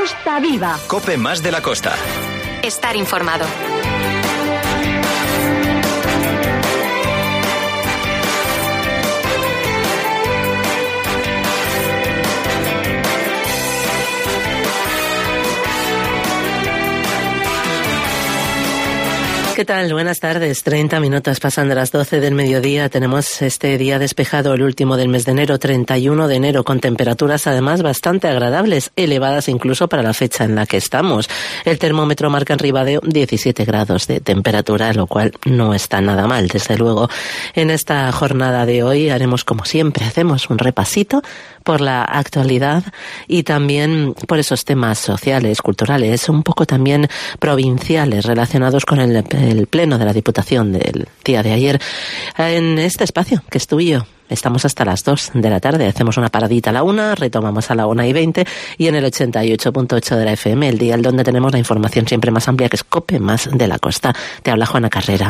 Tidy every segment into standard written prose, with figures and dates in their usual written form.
Costa Viva. COPE más de la costa. Estar informado. ¿Qué tal? Buenas tardes. 30 minutos pasan de las 12 del mediodía. Tenemos este día despejado, el último del mes de enero, 31 de enero, con temperaturas además bastante agradables, elevadas incluso para la fecha en la que estamos. El termómetro marca en Ribadeo 17 grados de temperatura, lo cual no está nada mal, desde luego. En esta jornada de hoy haremos, como siempre, hacemos un repasito por la actualidad y también por esos temas sociales, culturales, un poco también provinciales relacionados con el pleno de la Diputación del día de ayer. En este espacio, que es tuyo, estamos hasta las 2 de la tarde. Hacemos una paradita a la 1, retomamos a la 1:20 y en el 88.8 de la FM, el dial donde tenemos la información siempre más amplia, que es COPE más de la costa. Te habla Juana Carrera.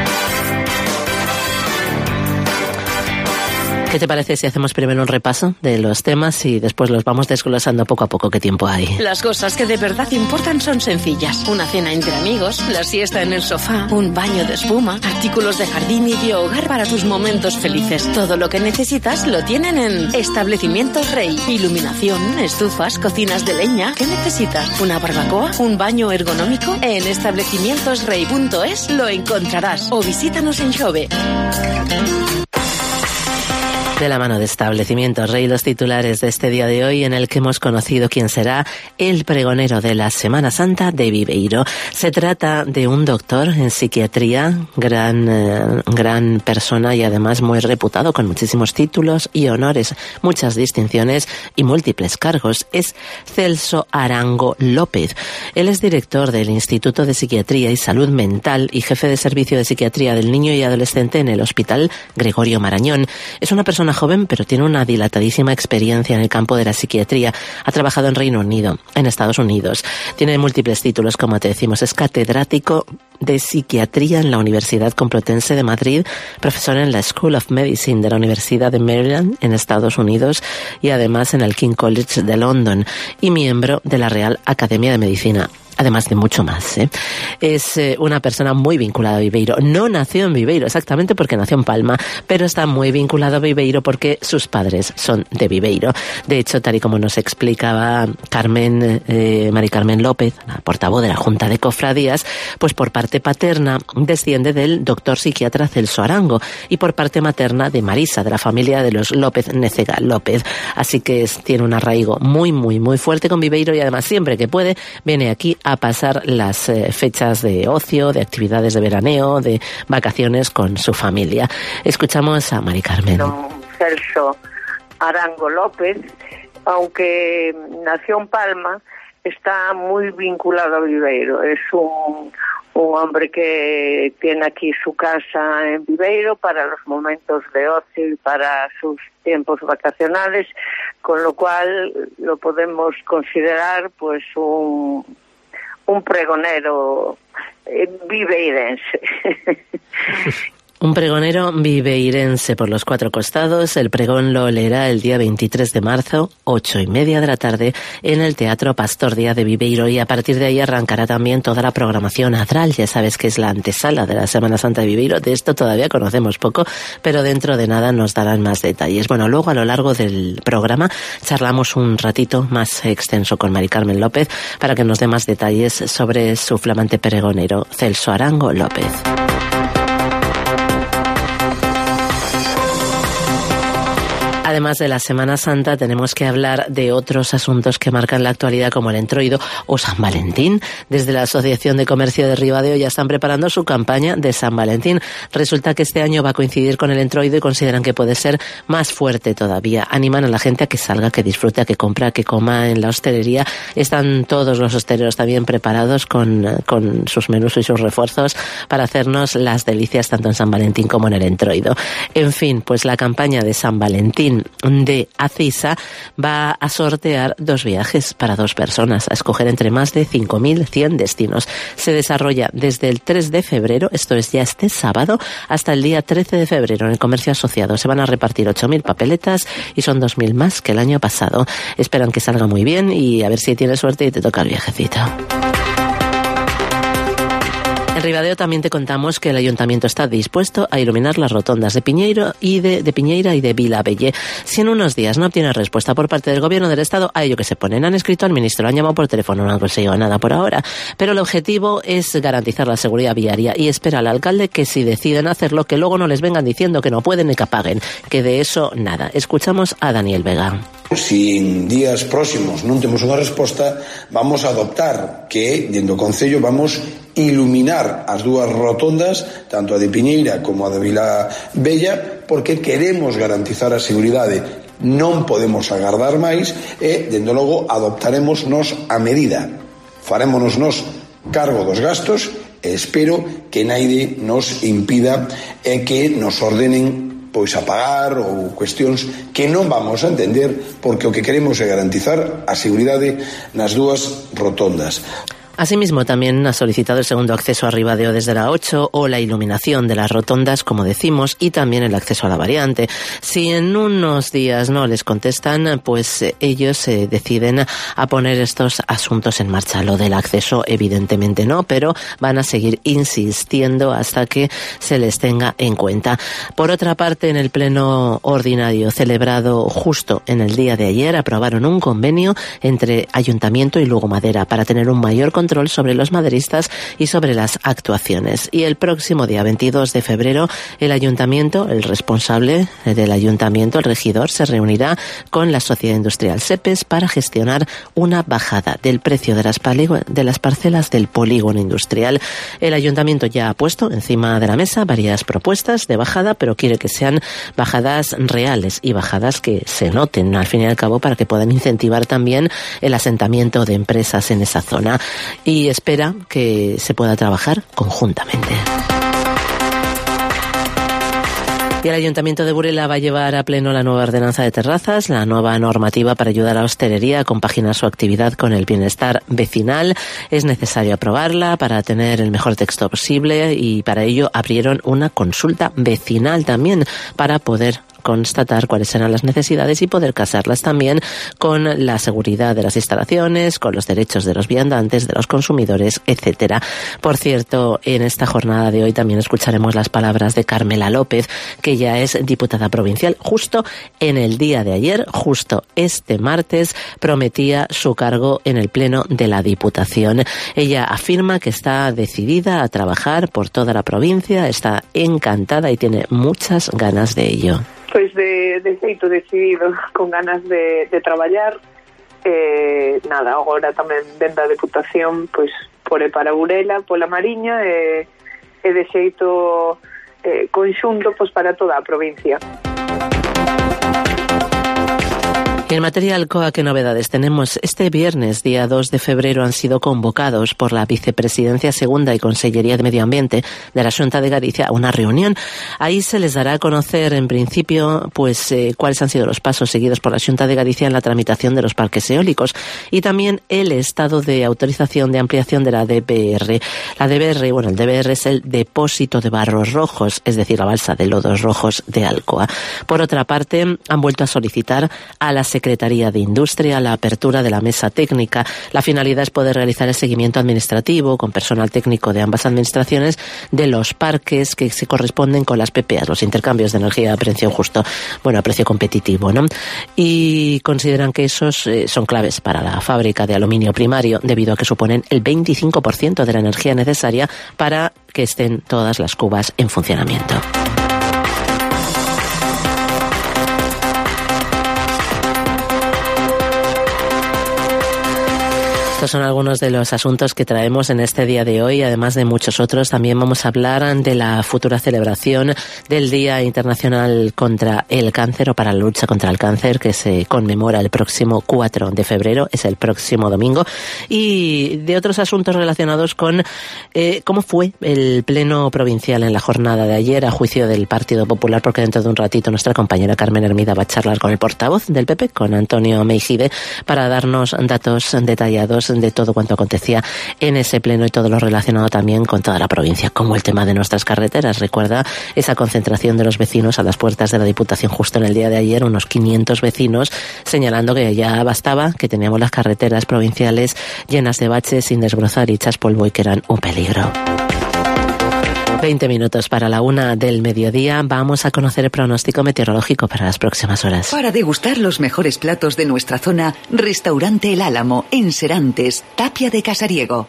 ¿Qué te parece si hacemos primero un repaso de los temas y después los vamos desglosando poco a poco? ¿Qué tiempo hay? Las cosas que de verdad importan son sencillas. Una cena entre amigos, la siesta en el sofá, un baño de espuma, artículos de jardín y de hogar para tus momentos felices. Todo lo que necesitas lo tienen en Establecimientos Rey. Iluminación, estufas, cocinas de leña. ¿Qué necesitas? ¿Una barbacoa? ¿Un baño ergonómico? En establecimientosrey.es lo encontrarás o visítanos en Xove. De la mano de Establecimientos Rey, los titulares de este día de hoy, en el que hemos conocido quién será el pregonero de la Semana Santa de Viveiro. Se trata de un doctor en psiquiatría, gran persona y además muy reputado, con muchísimos títulos y honores, muchas distinciones y múltiples cargos. Es Celso Arango López. Él es director del Instituto de Psiquiatría y Salud Mental y jefe de servicio de psiquiatría del niño y adolescente en el Hospital Gregorio Marañón. Es una persona joven, pero tiene una dilatadísima experiencia en el campo de la psiquiatría. Ha trabajado en Reino Unido, en Estados Unidos. Tiene múltiples títulos, como te decimos. Es catedrático de psiquiatría en la Universidad Complutense de Madrid, profesor en la School of Medicine de la Universidad de Maryland, en Estados Unidos, y además en el King College de London, y miembro de la Real Academia de Medicina. Además de mucho más, ¿eh? Es una persona muy vinculada a Viveiro. No nació en Viveiro exactamente porque nació en Palma, pero está muy vinculado a Viveiro porque sus padres son de Viveiro. De hecho, tal y como nos explicaba Mari Carmen López, la portavoz de la Junta de Cofradías, pues por parte paterna desciende del doctor psiquiatra Celso Arango y por parte materna de Marisa, de la familia de los López Nécega López. Así que tiene un arraigo muy, muy, muy fuerte con Viveiro y además siempre que puede viene aquí a pasar las fechas de ocio, de actividades de veraneo, de vacaciones con su familia. Escuchamos a Mari Carmen. Don Celso Arango López, aunque nació en Palma, está muy vinculado a Viveiro. Es un hombre que tiene aquí su casa en Viveiro para los momentos de ocio y para sus tiempos vacacionales, con lo cual lo podemos considerar pues un pregonero viveirense. Un pregonero viveirense por los cuatro costados. El pregón lo leerá el día 23 de marzo, 8:30 de la tarde, en el Teatro Pastor Díaz de Viveiro, y a partir de ahí arrancará también toda la programación Adral. Ya sabes que es la antesala de la Semana Santa de Viveiro. De esto todavía conocemos poco, pero dentro de nada nos darán más detalles. Bueno, luego a lo largo del programa charlamos un ratito más extenso con Mari Carmen López para que nos dé más detalles sobre su flamante pregonero, Celso Arango López. Además de la Semana Santa, tenemos que hablar de otros asuntos que marcan la actualidad, como el Entroido o San Valentín. Desde la Asociación de Comercio de Ribadeo ya están preparando su campaña de San Valentín. Resulta que este año va a coincidir con el Entroido y consideran que puede ser más fuerte todavía. Animan a la gente a que salga, que disfrute, a que compre, a que coma en la hostelería. Están todos los hosteleros también preparados con sus menús y sus refuerzos para hacernos las delicias tanto en San Valentín como en el Entroido. En fin, pues la campaña de San Valentín de Acisa va a sortear 2 viajes para 2 personas, a escoger entre más de 5.100 destinos. Se desarrolla desde el 3 de febrero, esto es ya este sábado, hasta el día 13 de febrero en el comercio asociado. Se van a repartir 8.000 papeletas y son 2.000 más que el año pasado. Esperan que salga muy bien y a ver si tienes suerte y te toca el viajecito. En Ribadeo también te contamos que el Ayuntamiento está dispuesto a iluminar las rotondas de Piñeira y de Vilavelle. Si en unos días no obtiene respuesta por parte del Gobierno del Estado, a ello que se ponen. Han escrito al ministro, lo han llamado por teléfono, no han conseguido nada por ahora. Pero el objetivo es garantizar la seguridad viaria y espera al alcalde que si deciden hacerlo, que luego no les vengan diciendo que no pueden ni que apaguen, que de eso nada. Escuchamos a Daniel Vega. Si en días próximos non temos unha resposta, vamos a adoptar que, dentro do Concello, vamos iluminar as 2 rotondas, tanto a de Piñeira como a de Vilavella, porque queremos garantizar a seguridade. Non podemos agardar máis e, dentro logo, adoptaremos nos a medida. Farémonos nos cargo dos gastos e espero que naide nos impida e que nos ordenen pois a pagar ou cuestións que non vamos a entender, porque o que queremos é garantizar a seguridade nas 2 rotondas. Asimismo, también ha solicitado el segundo acceso a Ribadeo desde la 8 o la iluminación de las rotondas, como decimos, y también el acceso a la variante. Si en unos días no les contestan, pues ellos deciden a poner estos asuntos en marcha. Lo del acceso, evidentemente no, pero van a seguir insistiendo hasta que se les tenga en cuenta. Por otra parte, en el pleno ordinario celebrado justo en el día de ayer, aprobaron un convenio entre Ayuntamiento y Lugo Madera para tener un mayor control sobre los maderistas y sobre las actuaciones. Y el próximo día 22 de febrero, el Ayuntamiento, el responsable del Ayuntamiento, el regidor, se reunirá con la Sociedad Industrial SEPES para gestionar una bajada del precio de las parcelas del polígono industrial. El Ayuntamiento ya ha puesto encima de la mesa varias propuestas de bajada, pero quiere que sean bajadas reales y bajadas que se noten, al fin y al cabo, para que puedan incentivar también el asentamiento de empresas en esa zona. Y espera que se pueda trabajar conjuntamente. Y el Ayuntamiento de Burela va a llevar a pleno la nueva ordenanza de terrazas, la nueva normativa para ayudar a la hostelería a compaginar su actividad con el bienestar vecinal. Es necesario aprobarla para tener el mejor texto posible y para ello abrieron una consulta vecinal también para poder constatar cuáles eran las necesidades y poder casarlas también con la seguridad de las instalaciones, con los derechos de los viandantes, de los consumidores, etcétera. Por cierto, en esta jornada de hoy también escucharemos las palabras de Carmela López, que ya es diputada provincial. Justo en el día de ayer, justo este martes, prometía su cargo en el Pleno de la Diputación. Ella afirma que está decidida a trabajar por toda la provincia, está encantada y tiene muchas ganas de ello. Pois de xeito decidido, con ganas de traballar. Nada, agora tamén dentro da Deputación, pois por para Burela, pola Mariña e de xeito conxunto pois para toda a provincia. Y en materia Alcoa, ¿qué novedades tenemos? Este viernes, día 2 de febrero, han sido convocados por la Vicepresidencia Segunda y Consellería de Medio Ambiente de la Xunta de Galicia a una reunión. Ahí se les dará a conocer, en principio, pues cuáles han sido los pasos seguidos por la Xunta de Galicia en la tramitación de los parques eólicos y también el estado de autorización de ampliación de la DBR. La DBR, bueno, el DBR es el depósito de barros rojos, es decir, la balsa de lodos rojos de Alcoa. Por otra parte, han vuelto a solicitar a la Secretaría de Industria la apertura de la mesa técnica. La finalidad es poder realizar el seguimiento administrativo con personal técnico de ambas administraciones de los parques que se corresponden con las PPAs, los intercambios de energía a precio justo, bueno, a precio competitivo, ¿no? Y consideran que esos son claves para la fábrica de aluminio primario debido a que suponen el 25% de la energía necesaria para que estén todas las cubas en funcionamiento. Estos son algunos de los asuntos que traemos en este día de hoy, además de muchos otros. También vamos a hablar de la futura celebración del Día Internacional contra el Cáncer o para la lucha contra el cáncer, que se conmemora el próximo 4 de febrero, es el próximo domingo, y de otros asuntos relacionados con cómo fue el pleno provincial en la jornada de ayer a juicio del Partido Popular, porque dentro de un ratito nuestra compañera Carmen Hermida va a charlar con el portavoz del PP, con Antonio Meijide, para darnos datos detallados de todo cuanto acontecía en ese pleno y todo lo relacionado también con toda la provincia, como el tema de nuestras carreteras. Recuerda esa concentración de los vecinos a las puertas de la Diputación justo en el día de ayer, unos 500 vecinos señalando que ya bastaba, que teníamos las carreteras provinciales llenas de baches sin desbrozar y hechas polvo y que eran un peligro. 20 minutos para la 1 del mediodía. Vamos a conocer el pronóstico meteorológico para las próximas horas. Para degustar los mejores platos de nuestra zona, Restaurante El Álamo, en Serantes, Tapia de Casariego.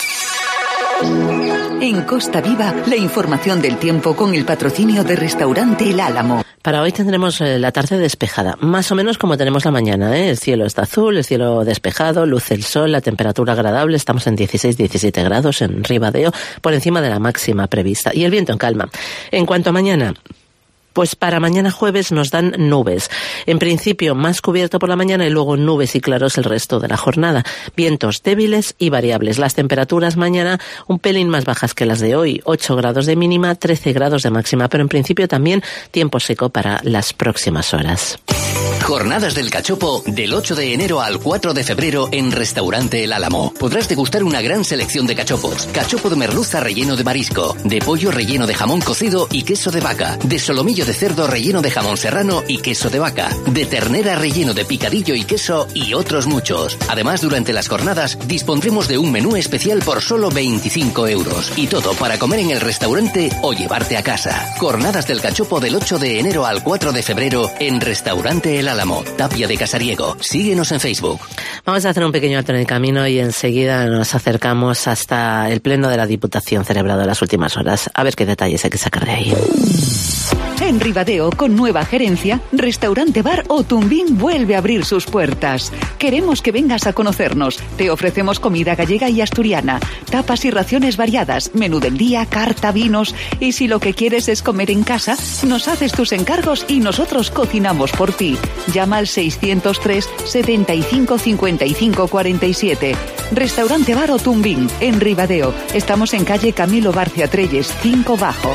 En Costa Viva, la información del tiempo con el patrocinio de Restaurante El Álamo. Para hoy tendremos la tarde despejada, más o menos como tenemos la mañana, ¿eh? El cielo está azul, el cielo despejado, luce el sol, la temperatura agradable, estamos en 16-17 grados en Ribadeo, por encima de la máxima prevista, y el viento en calma. En cuanto a mañana, pues para mañana jueves nos dan nubes. En principio más cubierto por la mañana y luego nubes y claros el resto de la jornada. Vientos débiles y variables. Las temperaturas mañana un pelín más bajas que las de hoy. 8 grados de mínima, 13 grados de máxima. Pero en principio también tiempo seco para las próximas horas. Jornadas del Cachopo del 8 de enero al 4 de febrero en Restaurante El Álamo. Podrás degustar una gran selección de cachopos. Cachopo de merluza relleno de marisco, de pollo relleno de jamón cocido y queso de vaca, de solomillo de cerdo relleno de jamón serrano y queso de vaca, de ternera relleno de picadillo y queso y otros muchos. Además, durante las jornadas dispondremos de un menú especial por solo 25 euros. Y todo para comer en el restaurante o llevarte a casa. Jornadas del Cachopo del 8 de enero al 4 de febrero en Restaurante El Álamo, Tapia de Casariego. Síguenos en Facebook. Vamos a hacer un pequeño alto en el camino y enseguida nos acercamos hasta el pleno de la Diputación celebrado en las últimas horas. A ver qué detalles hay que sacar de ahí. En Ribadeo, con nueva gerencia, Restaurante Bar Otumbín vuelve a abrir sus puertas. Queremos que vengas a conocernos. Te ofrecemos comida gallega y asturiana, tapas y raciones variadas, menú del día, carta, vinos. Y si lo que quieres es comer en casa, nos haces tus encargos y nosotros cocinamos por ti. Llama al 603 75 55 47. Restaurante Bar Otumbín, en Ribadeo. Estamos en calle Camilo Barcia Trelles, 5 Bajo.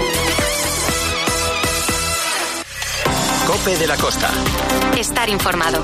Cope de la Costa. Estar informado.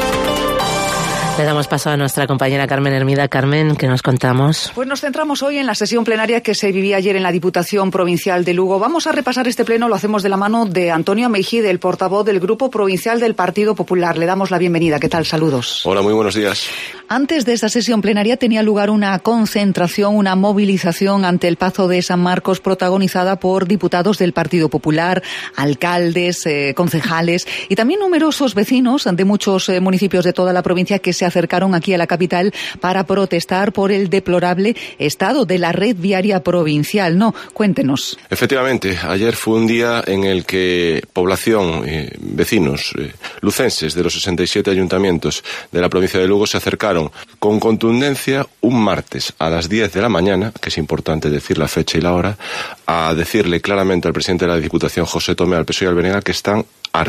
Le damos paso a nuestra compañera Carmen Hermida. Carmen, ¿qué nos contamos? Pues nos centramos hoy en la sesión plenaria que se vivía ayer en la Diputación Provincial de Lugo. Vamos a repasar este pleno, lo hacemos de la mano de Antonio Meijide, el portavoz del Grupo Provincial del Partido Popular. Le damos la bienvenida. ¿Qué tal? Saludos. Hola, muy buenos días. Antes de esta sesión plenaria tenía lugar una concentración, una movilización ante el Pazo de San Marcos protagonizada por diputados del Partido Popular, alcaldes, concejales y también numerosos vecinos de muchos municipios de toda la provincia que se acercaron aquí a la capital para protestar por el deplorable estado de la red viaria provincial. No, cuéntenos. Efectivamente, ayer fue un día en el que población, vecinos, lucenses de los 67 ayuntamientos de la provincia de Lugo se acercaron con contundencia un martes a las 10 de la mañana, que es importante decir la fecha y la hora, a decirle claramente al presidente de la Diputación, José Tomé, al PSOE y al BNG, que están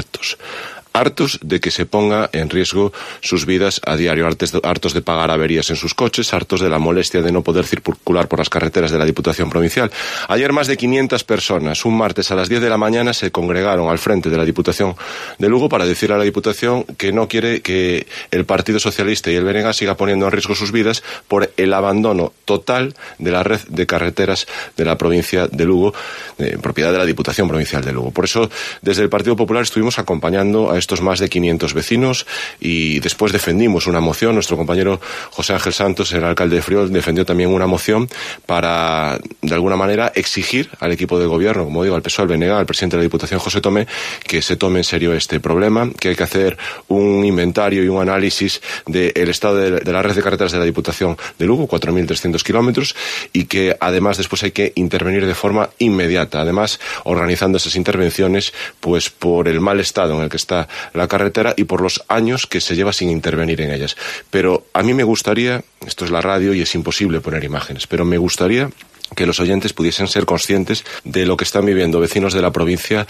hartos de que se ponga en riesgo sus vidas a diario, hartos de pagar averías en sus coches, hartos de la molestia de no poder circular por las carreteras de la Diputación Provincial. Ayer más de 500 personas, un martes a las 10 de la mañana, se congregaron al frente de la Diputación de Lugo para decirle a la Diputación que no quiere que el Partido Socialista y el BNG siga poniendo en riesgo sus vidas por el abandono total de la red de carreteras de la provincia de Lugo, en propiedad de la Diputación Provincial de Lugo. Por eso, desde el Partido Popular estuvimos acompañando a estos más de 500 vecinos y después defendimos una moción. Nuestro compañero José Ángel Santos, el alcalde de Friol, defendió también una moción para, de alguna manera, exigir al equipo de gobierno, como digo, al PSOE, al BNG, al presidente de la Diputación, José Tomé, que se tome en serio este problema, que hay que hacer un inventario y un análisis del estado de la red de carreteras de la Diputación de Lugo, 4.300 kilómetros, y que además después hay que intervenir de forma inmediata. Además, organizando esas intervenciones, pues por el mal estado en el que está la carretera y por los años que se lleva sin intervenir en ellas. Pero a mí me gustaría, esto es la radio y es imposible poner imágenes, pero me gustaría que los oyentes pudiesen ser conscientes de lo que están viviendo vecinos de la provincia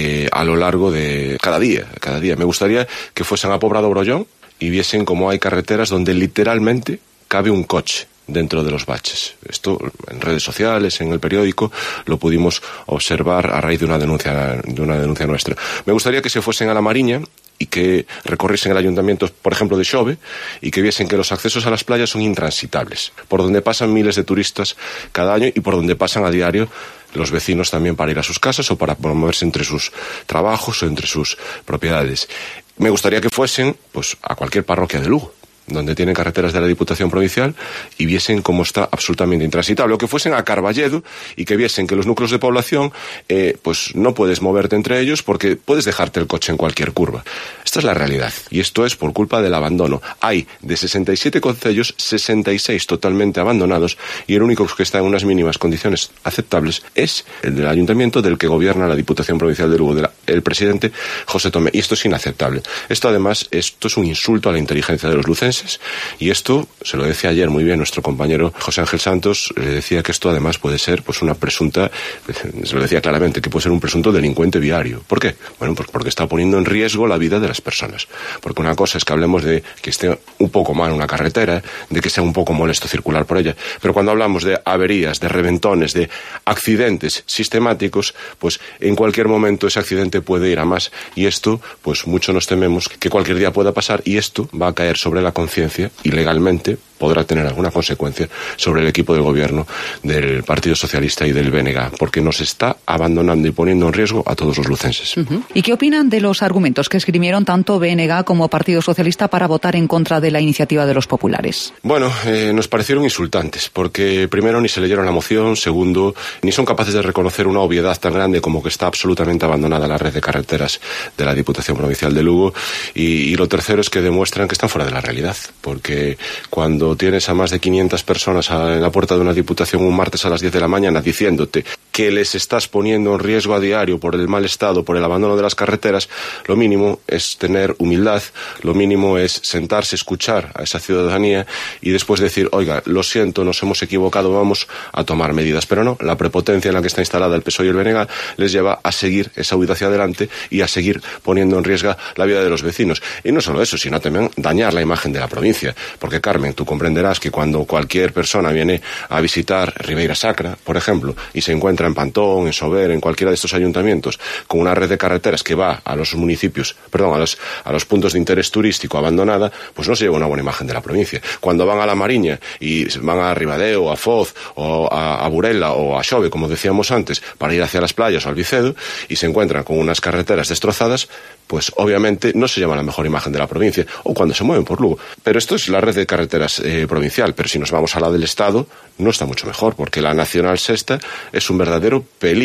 a lo largo de cada día. Me gustaría que fuesen a Pobrado Brollón y viesen cómo hay carreteras donde literalmente cabe un coche dentro de los baches. Esto en redes sociales, en el periódico, lo pudimos observar a raíz de una denuncia nuestra. Me gustaría que se fuesen a La Mariña y que recorriesen el ayuntamiento, por ejemplo, de Xove, y que viesen que los accesos a las playas son intransitables, por donde pasan miles de turistas cada año y por donde pasan a diario los vecinos también para ir a sus casas o para moverse entre sus trabajos o entre sus propiedades. Me gustaría que fuesen pues a cualquier parroquia de Lugo, donde tienen carreteras de la Diputación Provincial, y viesen cómo está absolutamente intransitable, o que fuesen a Carballedo y que viesen que los núcleos de población pues no puedes moverte entre ellos porque puedes dejarte el coche en cualquier curva. Esta es la realidad, y esto es por culpa del abandono. Hay de 67 concellos, 66 totalmente abandonados, y el único que está en unas mínimas condiciones aceptables es el del ayuntamiento del que gobierna la Diputación Provincial de Lugo, el presidente José Tomé, y esto es inaceptable. Esto además, esto es un insulto a la inteligencia de los lucenses, y esto, se lo decía ayer muy bien nuestro compañero José Ángel Santos, le decía que esto además puede ser pues una presunta, se lo decía claramente, que puede ser un presunto delincuente viario. ¿Por qué? Bueno, pues porque está poniendo en riesgo la vida de las personas. Porque una cosa es que hablemos de que esté un poco mal una carretera, de que sea un poco molesto circular por ella, pero cuando hablamos de averías, de reventones, de accidentes sistemáticos, pues en cualquier momento ese accidente puede ir a más, y esto, pues mucho nos tememos que cualquier día pueda pasar, y esto va a caer sobre la conciencia y legalmente podrá tener alguna consecuencia sobre el equipo de gobierno del Partido Socialista y del BNG, porque nos está abandonando y poniendo en riesgo a todos los lucenses. ¿Y qué opinan de los argumentos que esgrimieron tanto BNG como Partido Socialista para votar en contra de la iniciativa de los populares? Bueno, nos parecieron insultantes, porque primero ni se leyeron la moción, segundo, ni son capaces de reconocer una obviedad tan grande como que está absolutamente abandonada la red de carreteras de la Diputación Provincial de Lugo, y lo tercero es que demuestran que están fuera de la realidad, porque cuando tienes a más de 500 personas en la puerta de una diputación un martes a las 10 de la mañana diciéndote que les estás poniendo en riesgo a diario por el mal estado, por el abandono de las carreteras, lo mínimo es tener humildad, lo mínimo es sentarse, escuchar a esa ciudadanía y después decir, oiga, lo siento, nos hemos equivocado, vamos a tomar medidas. Pero no, la prepotencia en la que está instalada el PSOE y el BNG les lleva a seguir esa huida hacia adelante y a seguir poniendo en riesgo la vida de los vecinos. Y no solo eso, sino también dañar la imagen de la provincia. Porque, Carmen, tú comprenderás que cuando cualquier persona viene a visitar Ribeira Sacra, por ejemplo, y se encuentra en Pantón, en Sober, en cualquiera de estos ayuntamientos, con una red de carreteras que va a los municipios, a los puntos de interés turístico abandonada, pues no se lleva una buena imagen de la provincia. Cuando van a La Mariña y van a Ribadeo, a Foz, o a Burela, o a Xove, como decíamos antes, para ir hacia las playas o al Vicedo, y se encuentran con unas carreteras destrozadas, pues obviamente no se lleva la mejor imagen de la provincia, o cuando se mueven por Lugo. Pero esto es la red de carreteras provincial, pero si nos vamos a la del Estado, no está mucho mejor, porque la Nacional Sexta es un verdadero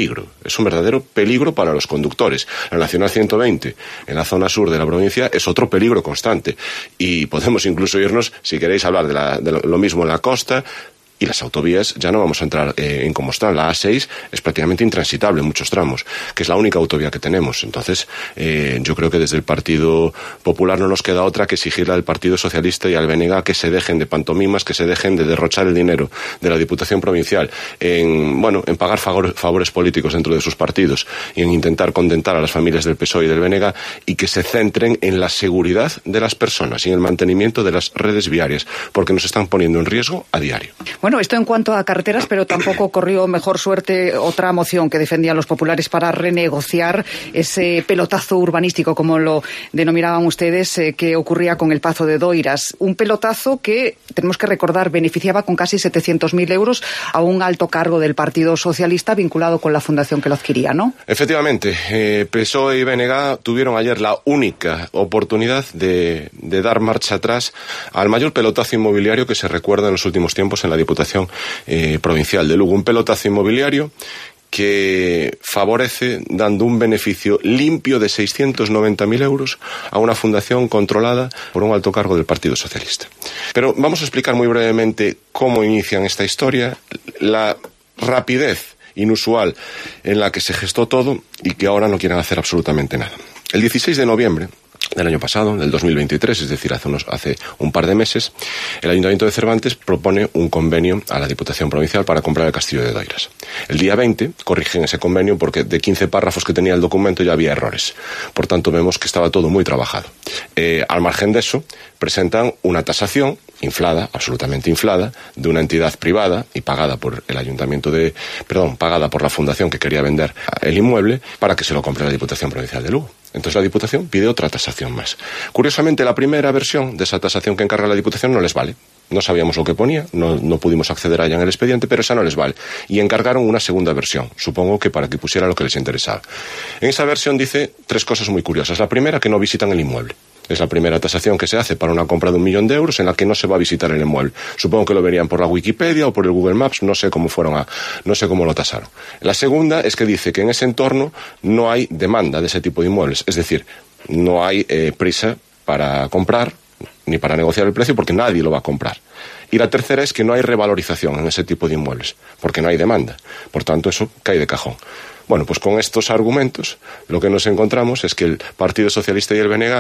peligro para los conductores. La Nacional 120, en la zona sur de la provincia, es otro peligro constante, y podemos incluso irnos, si queréis hablar de lo mismo en la costa. Y las autovías, ya no vamos a entrar en cómo están. La A6 es prácticamente intransitable en muchos tramos, que es la única autovía que tenemos. Entonces, yo creo que desde el Partido Popular no nos queda otra que exigirle al Partido Socialista y al BNG que se dejen de pantomimas, que se dejen de derrochar el dinero de la Diputación Provincial en pagar favores políticos dentro de sus partidos y en intentar contentar a las familias del PSOE y del BNG, y que se centren en la seguridad de las personas y en el mantenimiento de las redes viarias, porque nos están poniendo en riesgo a diario. Bueno, esto en cuanto a carreteras, pero tampoco corrió mejor suerte otra moción que defendían los populares para renegociar ese pelotazo urbanístico, como lo denominaban ustedes, que ocurría con el Pazo de Doiras. Un pelotazo que, tenemos que recordar, beneficiaba con casi 700.000 euros a un alto cargo del Partido Socialista vinculado con la fundación que lo adquiría, ¿no? Efectivamente, PSOE y BNG tuvieron ayer la única oportunidad de dar marcha atrás al mayor pelotazo inmobiliario que se recuerda en los últimos tiempos en la Diputación Provincial de Lugo. Un pelotazo inmobiliario que favorece dando un beneficio limpio de 690.000 euros a una fundación controlada por un alto cargo del Partido Socialista. Pero vamos a explicar muy brevemente cómo inician esta historia, la rapidez inusual en la que se gestó todo y que ahora no quieren hacer absolutamente nada. El 16 de noviembre, del año pasado, del 2023, es decir, hace un par de meses, el Ayuntamiento de Cervantes propone un convenio a la Diputación Provincial para comprar el Castillo de Doiras. El día 20 corrigen ese convenio porque de 15 párrafos que tenía el documento ya había errores. Por tanto, vemos que estaba todo muy trabajado. Al margen de eso, presentan una tasación inflada, absolutamente inflada, de una entidad privada y pagada por el pagada por la fundación que quería vender el inmueble para que se lo compre la Diputación Provincial de Lugo. Entonces la Diputación pide otra tasación más. Curiosamente, la primera versión de esa tasación que encarga la Diputación no les vale. No sabíamos lo que ponía, no pudimos acceder a ella en el expediente, pero esa no les vale. Y encargaron una segunda versión, supongo que para que pusiera lo que les interesaba. En esa versión dice 3 cosas muy curiosas. La primera, que no visitan el inmueble. Es la primera tasación que se hace para una compra de 1 millón de euros en la que no se va a visitar el inmueble. Supongo que lo verían por la Wikipedia o por el Google Maps, no sé cómo lo tasaron. La segunda es que dice que en ese entorno no hay demanda de ese tipo de inmuebles. Es decir, no hay prisa para comprar ni para negociar el precio porque nadie lo va a comprar. Y la tercera es que no hay revalorización en ese tipo de inmuebles porque no hay demanda. Por tanto, eso cae de cajón. Bueno, pues con estos argumentos lo que nos encontramos es que el Partido Socialista y el BNG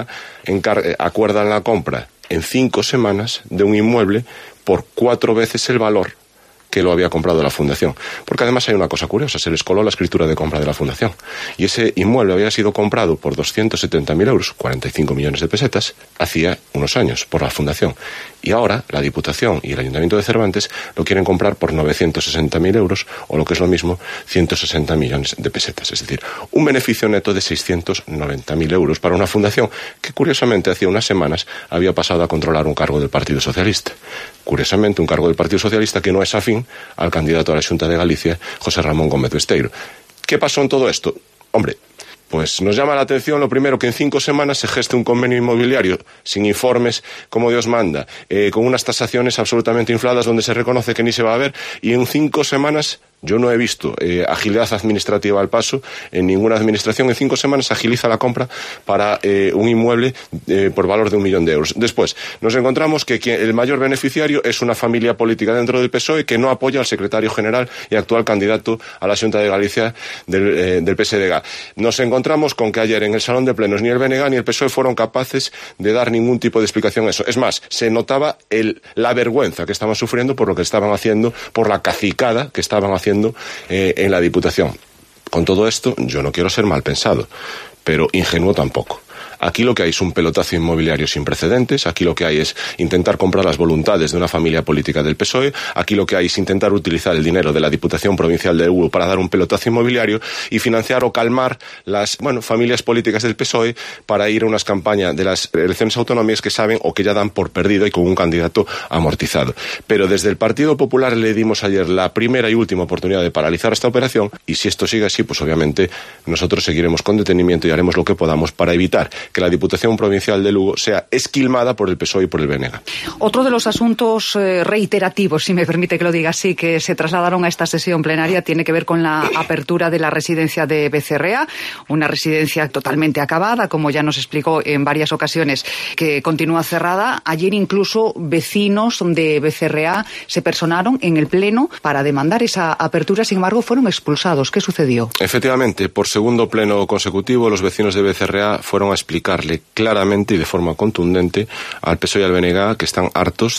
acuerdan la compra en 5 semanas de un inmueble por 4 veces el valor que lo había comprado la Fundación. Porque además hay una cosa curiosa, se les coló la escritura de compra de la Fundación. Y ese inmueble había sido comprado por 270.000 euros, 45 millones de pesetas, hacía unos años, por la Fundación. Y ahora la Diputación y el Ayuntamiento de Cervantes lo quieren comprar por 960.000 euros, o lo que es lo mismo, 160 millones de pesetas. Es decir, un beneficio neto de 690.000 euros para una fundación que, curiosamente, hacía unas semanas había pasado a controlar un cargo del Partido Socialista. Curiosamente, un cargo del Partido Socialista que no es afín al candidato a la Xunta de Galicia, José Ramón Gómez Besteiro. ¿Qué pasó en todo esto? Hombre, pues nos llama la atención lo primero que en 5 semanas se geste un convenio inmobiliario sin informes como Dios manda, con unas tasaciones absolutamente infladas donde se reconoce que ni se va a ver, y en 5 semanas yo no he visto agilidad administrativa al paso en ninguna administración. En 5 semanas agiliza la compra para un inmueble por valor de 1 millón de euros. Después nos encontramos que el mayor beneficiario es una familia política dentro del PSOE que no apoya al secretario general y actual candidato a la Xunta de Galicia del PSDG. Nos encontramos con que ayer en el Salón de Plenos ni el BNG ni el PSOE fueron capaces de dar ningún tipo de explicación a eso. Es más, se notaba la vergüenza que estaban sufriendo por lo que estaban haciendo, por la cacicada que estaban haciendo en la Diputación. Con todo esto, yo no quiero ser mal pensado, pero ingenuo tampoco. Aquí lo que hay es un pelotazo inmobiliario sin precedentes, aquí lo que hay es intentar comprar las voluntades de una familia política del PSOE, aquí lo que hay es intentar utilizar el dinero de la Diputación Provincial de Lugo para dar un pelotazo inmobiliario y financiar o calmar las familias políticas del PSOE para ir a unas campañas de las elecciones autonómicas que saben o que ya dan por perdido y con un candidato amortizado. Pero desde el Partido Popular le dimos ayer la primera y última oportunidad de paralizar esta operación y si esto sigue así, pues obviamente nosotros seguiremos con detenimiento y haremos lo que podamos para evitar que la Diputación Provincial de Lugo sea esquilmada por el PSOE y por el BNG. Otro de los asuntos reiterativos, si me permite que lo diga así, que se trasladaron a esta sesión plenaria tiene que ver con la apertura de la residencia de Becerrea, una residencia totalmente acabada, como ya nos explicó en varias ocasiones, que continúa cerrada. Ayer incluso vecinos de Becerrea se personaron en el Pleno para demandar esa apertura, sin embargo fueron expulsados. ¿Qué sucedió? Efectivamente, por segundo pleno consecutivo, los vecinos de Becerrea fueron a explicarle claramente y de forma contundente al PSOE y al BNG que están hartos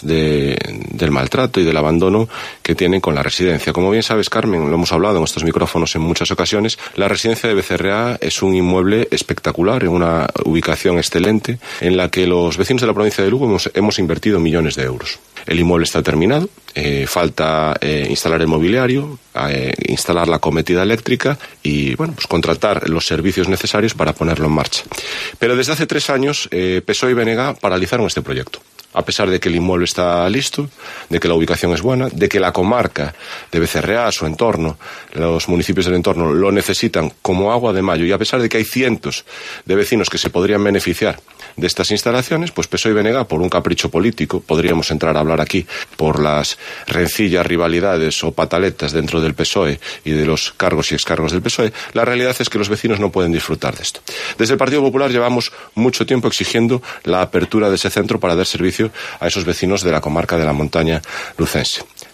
del maltrato y del abandono que tienen con la residencia. Como bien sabes, Carmen, lo hemos hablado en estos micrófonos en muchas ocasiones, la residencia de Becerrea es un inmueble espectacular, en una ubicación excelente, en la que los vecinos de la provincia de Lugo hemos invertido millones de euros. El inmueble está terminado, falta instalar el mobiliario, instalar la cometida eléctrica y pues contratar los servicios necesarios para ponerlo en marcha. Pero desde hace 3 años PSOE y BNG paralizaron este proyecto. A pesar de que el inmueble está listo, de que la ubicación es buena, de que la comarca de Becerrea, su entorno, los municipios del entorno lo necesitan como agua de mayo, y a pesar de que hay cientos de vecinos que se podrían beneficiar de estas instalaciones, pues PSOE y BNG, por un capricho político, podríamos entrar a hablar aquí por las rencillas, rivalidades o pataletas dentro del PSOE y de los cargos y excargos del PSOE, la realidad es que los vecinos no pueden disfrutar de esto. Desde el Partido Popular llevamos mucho tiempo exigiendo la apertura de ese centro para dar servicio a esos vecinos de la comarca de la montaña lucense.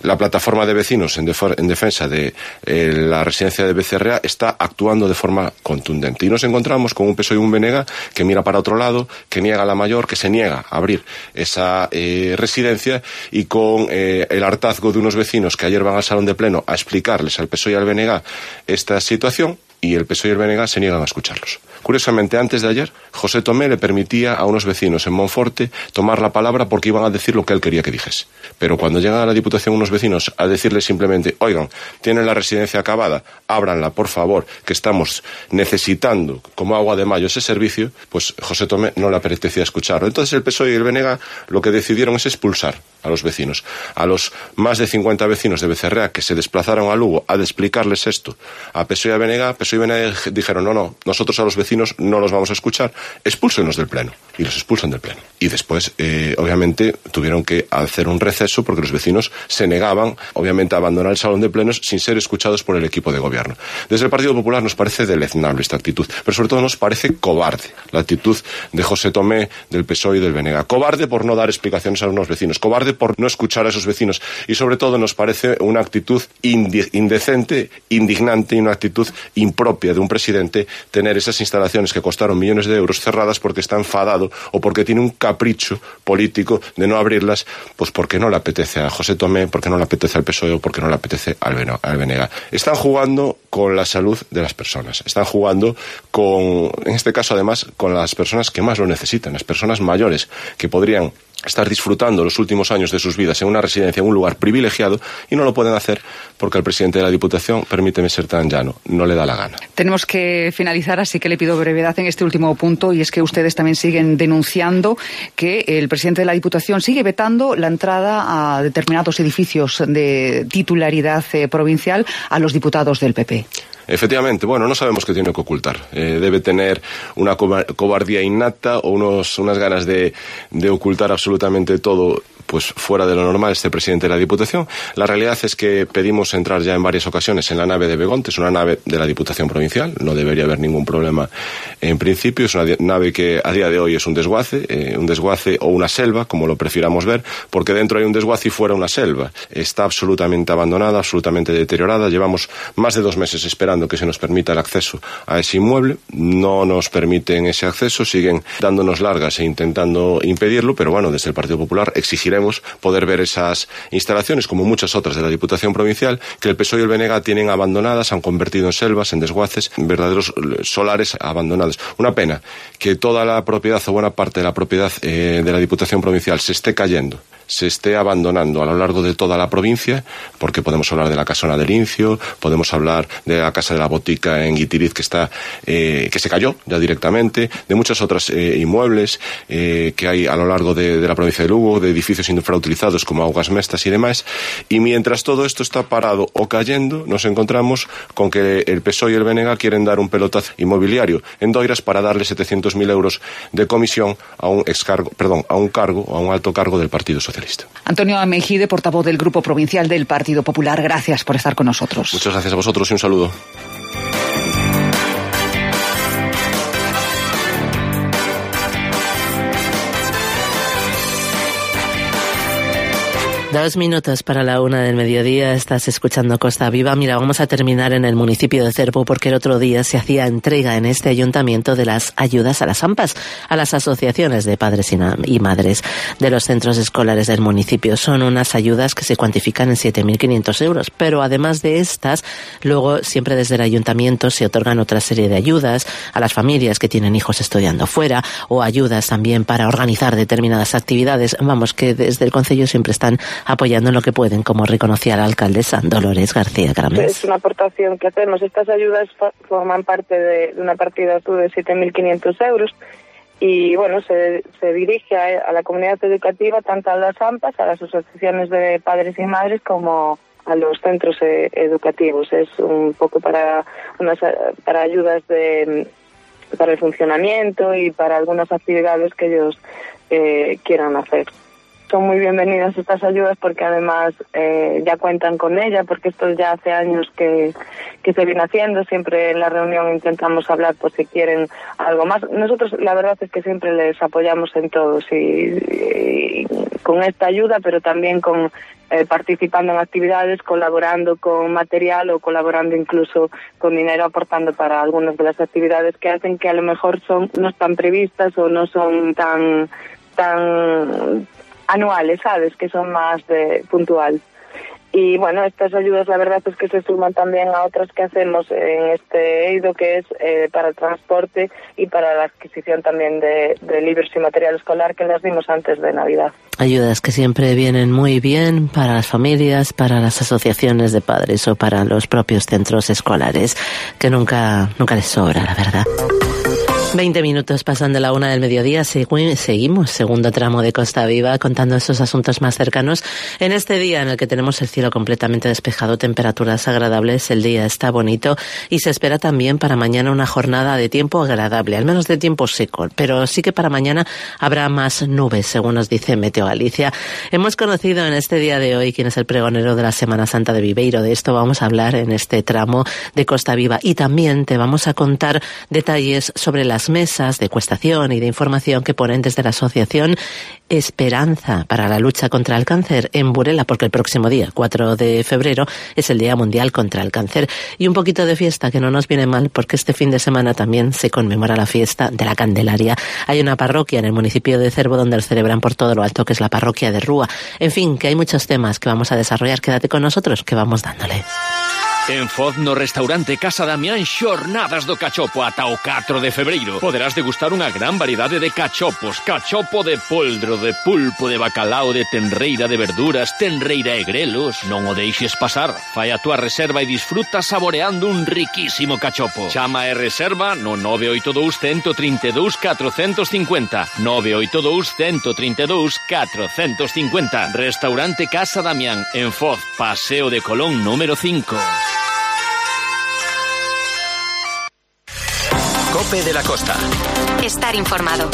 La plataforma de vecinos en defensa de la residencia de Becerrea está actuando de forma contundente. Y nos encontramos con un PSOE y un BNG que mira para otro lado, que niega la mayor, que se niega a abrir esa residencia, y con el hartazgo de unos vecinos que ayer van al salón de pleno a explicarles al PSOE y al BNG esta situación, y el PSOE y el BNG se niegan a escucharlos. Curiosamente, antes de ayer, José Tomé le permitía a unos vecinos en Monforte tomar la palabra porque iban a decir lo que él quería que dijese. Pero cuando llegan a la Diputación unos vecinos a decirles simplemente: oigan, tienen la residencia acabada, ábranla, por favor, que estamos necesitando como agua de mayo ese servicio, pues José Tomé no le apetecía escucharlo. Entonces el PSOE y el BNG lo que decidieron es expulsar a los vecinos, a los más de 50 vecinos de Becerrea que se desplazaron a Lugo a explicarles esto a PSOE y a BNG. PSOE y BNG dijeron: no, nosotros a los vecinos no los vamos a escuchar, expúlsenos del pleno. Y los expulsan del pleno. Y después, obviamente, tuvieron que hacer un receso porque los vecinos se negaban, obviamente, a abandonar el salón de plenos sin ser escuchados por el equipo de gobierno. Desde el Partido Popular nos parece deleznable esta actitud, pero sobre todo nos parece cobarde la actitud de José Tomé, del PSOE y del BNG. Cobarde por no dar explicaciones a unos vecinos, cobarde por no escuchar a esos vecinos, y sobre todo nos parece una actitud indecente, indignante, y una actitud impropia de un presidente tener esas instalaciones que costaron millones de euros cerradas porque está enfadado o porque tiene un capricho político de no abrirlas, pues porque no le apetece a José Tomé, porque no le apetece al PSOE o porque no le apetece al BNG. Están jugando con la salud de las personas, están jugando con, en este caso además, con las personas que más lo necesitan, las personas mayores que podrían estar disfrutando los últimos años de sus vidas en una residencia, en un lugar privilegiado, y no lo pueden hacer porque el presidente de la Diputación, permíteme ser tan llano, no le da la gana. Tenemos que finalizar, así que le pido brevedad en este último punto, y es que ustedes también siguen denunciando que el presidente de la Diputación sigue vetando la entrada a determinados edificios de titularidad provincial a los diputados del PP. Efectivamente, bueno, no sabemos qué tiene que ocultar. Debe tener una cobardía innata o unas ganas de ocultar absolutamente todo, pues fuera de lo normal, este presidente de la Diputación. La realidad es que pedimos entrar ya en varias ocasiones en la nave de Begonte, es una nave de la Diputación Provincial, no debería haber ningún problema en principio, es una nave que a día de hoy es un desguace o una selva, como lo prefiramos ver, porque dentro hay un desguace y fuera una selva. Está absolutamente abandonada, absolutamente deteriorada, llevamos más de 2 meses esperando que se nos permita el acceso a ese inmueble, no nos permiten ese acceso, siguen dándonos largas e intentando impedirlo, pero bueno, desde el Partido Popular exigiremos poder ver esas instalaciones, como muchas otras de la Diputación Provincial, que el PSOE y el BNG tienen abandonadas, han convertido en selvas, en desguaces, en verdaderos solares abandonados. Una pena que toda la propiedad o buena parte de la propiedad de la Diputación Provincial se esté cayendo, se esté abandonando a lo largo de toda la provincia, porque podemos hablar de la Casona del Incio, podemos hablar de la Casa de la Botica en Guitiriz que se cayó ya directamente, de muchas otras inmuebles que hay a lo largo de la provincia de Lugo, de edificios infrautilizados como Augas Mestas y demás, y mientras todo esto está parado o cayendo, nos encontramos con que el PSOE y el BNG quieren dar un pelotazo inmobiliario en Doiras para darle 700.000 euros de comisión a un alto cargo del Partido Socialista. Antonio Mejide, portavoz del Grupo Provincial del Partido Popular, gracias por estar con nosotros. Muchas gracias a vosotros y un saludo. Dos minutos para la 1 del mediodía, estás escuchando Costa Viva. Mira, vamos a terminar en el municipio de Cervo porque el otro día se hacía entrega en este ayuntamiento de las ayudas a las AMPAs, a las asociaciones de padres y madres de los centros escolares del municipio. Son unas ayudas que se cuantifican en 7.500 euros, pero además de estas, luego siempre desde el ayuntamiento se otorgan otra serie de ayudas a las familias que tienen hijos estudiando fuera, o ayudas también para organizar determinadas actividades. Vamos, que desde el concello siempre están apoyando en lo que pueden, como reconocía la alcaldesa Dolores García Caramés. Es una aportación que hacemos. Estas ayudas forman parte de una partida de 7.500 euros y bueno, se dirige a la comunidad educativa, tanto a las AMPAs, a las asociaciones de padres y madres, como a los centros educativos. Es un poco para ayudas para el funcionamiento y para algunas actividades que ellos quieran hacer. son muy bienvenidas estas ayudas porque además ya cuentan con ella, porque esto ya hace años que se viene haciendo. Siempre en la reunión intentamos hablar por si quieren algo más. Nosotros la verdad es que siempre les apoyamos en todo, y con esta ayuda, pero también con participando en actividades, colaborando con material o colaborando incluso con dinero, aportando para algunas de las actividades que hacen, que a lo mejor no están previstas o no son tan anuales, ¿sabes? Que son más puntual. Y bueno, estas ayudas la verdad es que se suman también a otras que hacemos en este EIDO, que es para el transporte y para la adquisición también de libros y material escolar, que las dimos antes de Navidad. Ayudas que siempre vienen muy bien para las familias, para las asociaciones de padres o para los propios centros escolares, que nunca les sobra, la verdad. 20 minutos pasan de la 1:00 PM. Seguimos, segundo tramo de Costa Viva, contando esos asuntos más cercanos. En este día en el que tenemos el cielo completamente despejado, temperaturas agradables, el día está bonito y se espera también para mañana una jornada de tiempo agradable, al menos de tiempo seco, pero sí que para mañana habrá más nubes, según nos dice Meteo Galicia. Hemos conocido en este día de hoy quién es el pregonero de la Semana Santa de Viveiro. De esto vamos a hablar en este tramo de Costa Viva, y también te vamos a contar detalles sobre las mesas de cuestación y de información que ponen desde la asociación Esperanza para la lucha contra el cáncer en Burela, porque el próximo día, 4 de febrero, es el Día Mundial contra el Cáncer. Y un poquito de fiesta, que no nos viene mal, porque este fin de semana también se conmemora la fiesta de la Candelaria. Hay una parroquia en el municipio de Cervo donde lo celebran por todo lo alto, que es la parroquia de Rúa. En fin, que hay muchos temas que vamos a desarrollar. Quédate con nosotros, que vamos dándole. En Foz, no restaurante Casa Damián, xornadas do cachopo ata o 4 de febreiro. Poderás degustar unha gran variedade de cachopos. Cachopo de poldro, de pulpo, de bacalao, de tenreira, de verduras, tenreira e grelos. Non o deixes pasar. Fai a túa reserva e disfruta saboreando un riquísimo cachopo. Chama e reserva no 982 132 450. 982 132 450. Restaurante Casa Damián, en Foz, Paseo de Colón número 5. Cope de la Costa. Estar informado.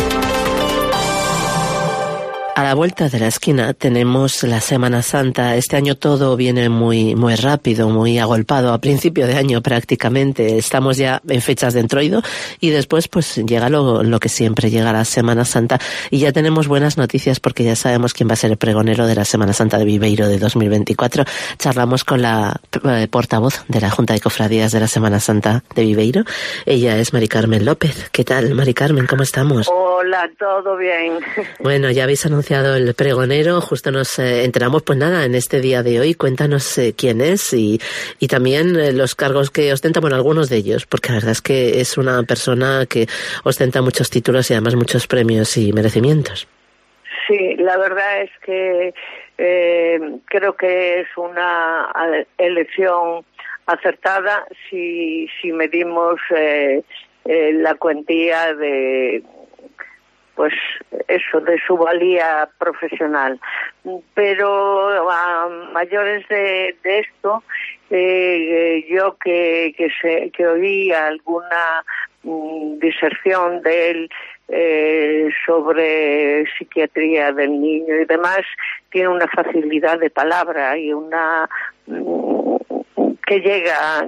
A la vuelta de la esquina tenemos la Semana Santa. Este año todo viene muy rápido, muy agolpado. A principio de año prácticamente estamos ya en fechas de entroido y después pues llega lo que siempre llega, la Semana Santa. Y ya tenemos buenas noticias porque ya sabemos quién va a ser el pregonero de la Semana Santa de Viveiro de 2024. Charlamos con la portavoz de la Junta de Cofradías de la Semana Santa de Viveiro. Ella es Mari Carmen López. ¿Qué tal, Mari Carmen? ¿Cómo estamos? Hola, todo bien. Bueno, ya habéis anunciado el pregonero, justo nos enteramos pues nada en este día de hoy. Cuéntanos quién es y también los cargos que ostenta, bueno, algunos de ellos, porque la verdad es que es una persona que ostenta muchos títulos y además muchos premios y merecimientos. Sí, la verdad es que creo que es una elección acertada si medimos la cuantía de pues eso, de su valía profesional. Pero a mayores de esto, yo que oí alguna diserción de él sobre psiquiatría del niño y demás, tiene una facilidad de palabra y una que llega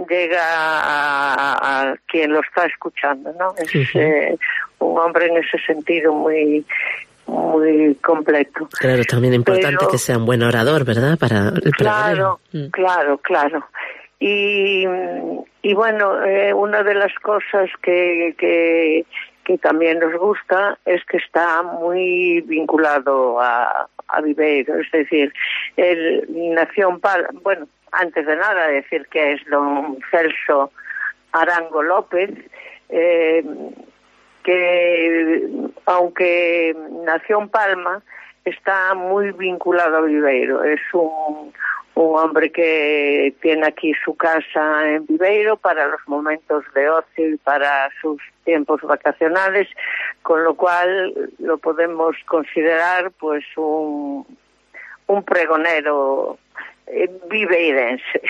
a quien lo está escuchando, ¿no? Es un hombre en ese sentido muy completo. Claro, también importante que sea un buen orador, ¿verdad? Para el pregonero. Claro. Y bueno, una de las cosas que también nos gusta es que está muy vinculado a Viveiro, es decir, él nació en Palma. Bueno, antes de nada decir que es don Celso Arango López, que aunque nació en Palma, está muy vinculado a Viveiro. Es un hombre que tiene aquí su casa en Viveiro para los momentos de ocio y para sus tiempos vacacionales, con lo cual lo podemos considerar pues un pregonero viveirense.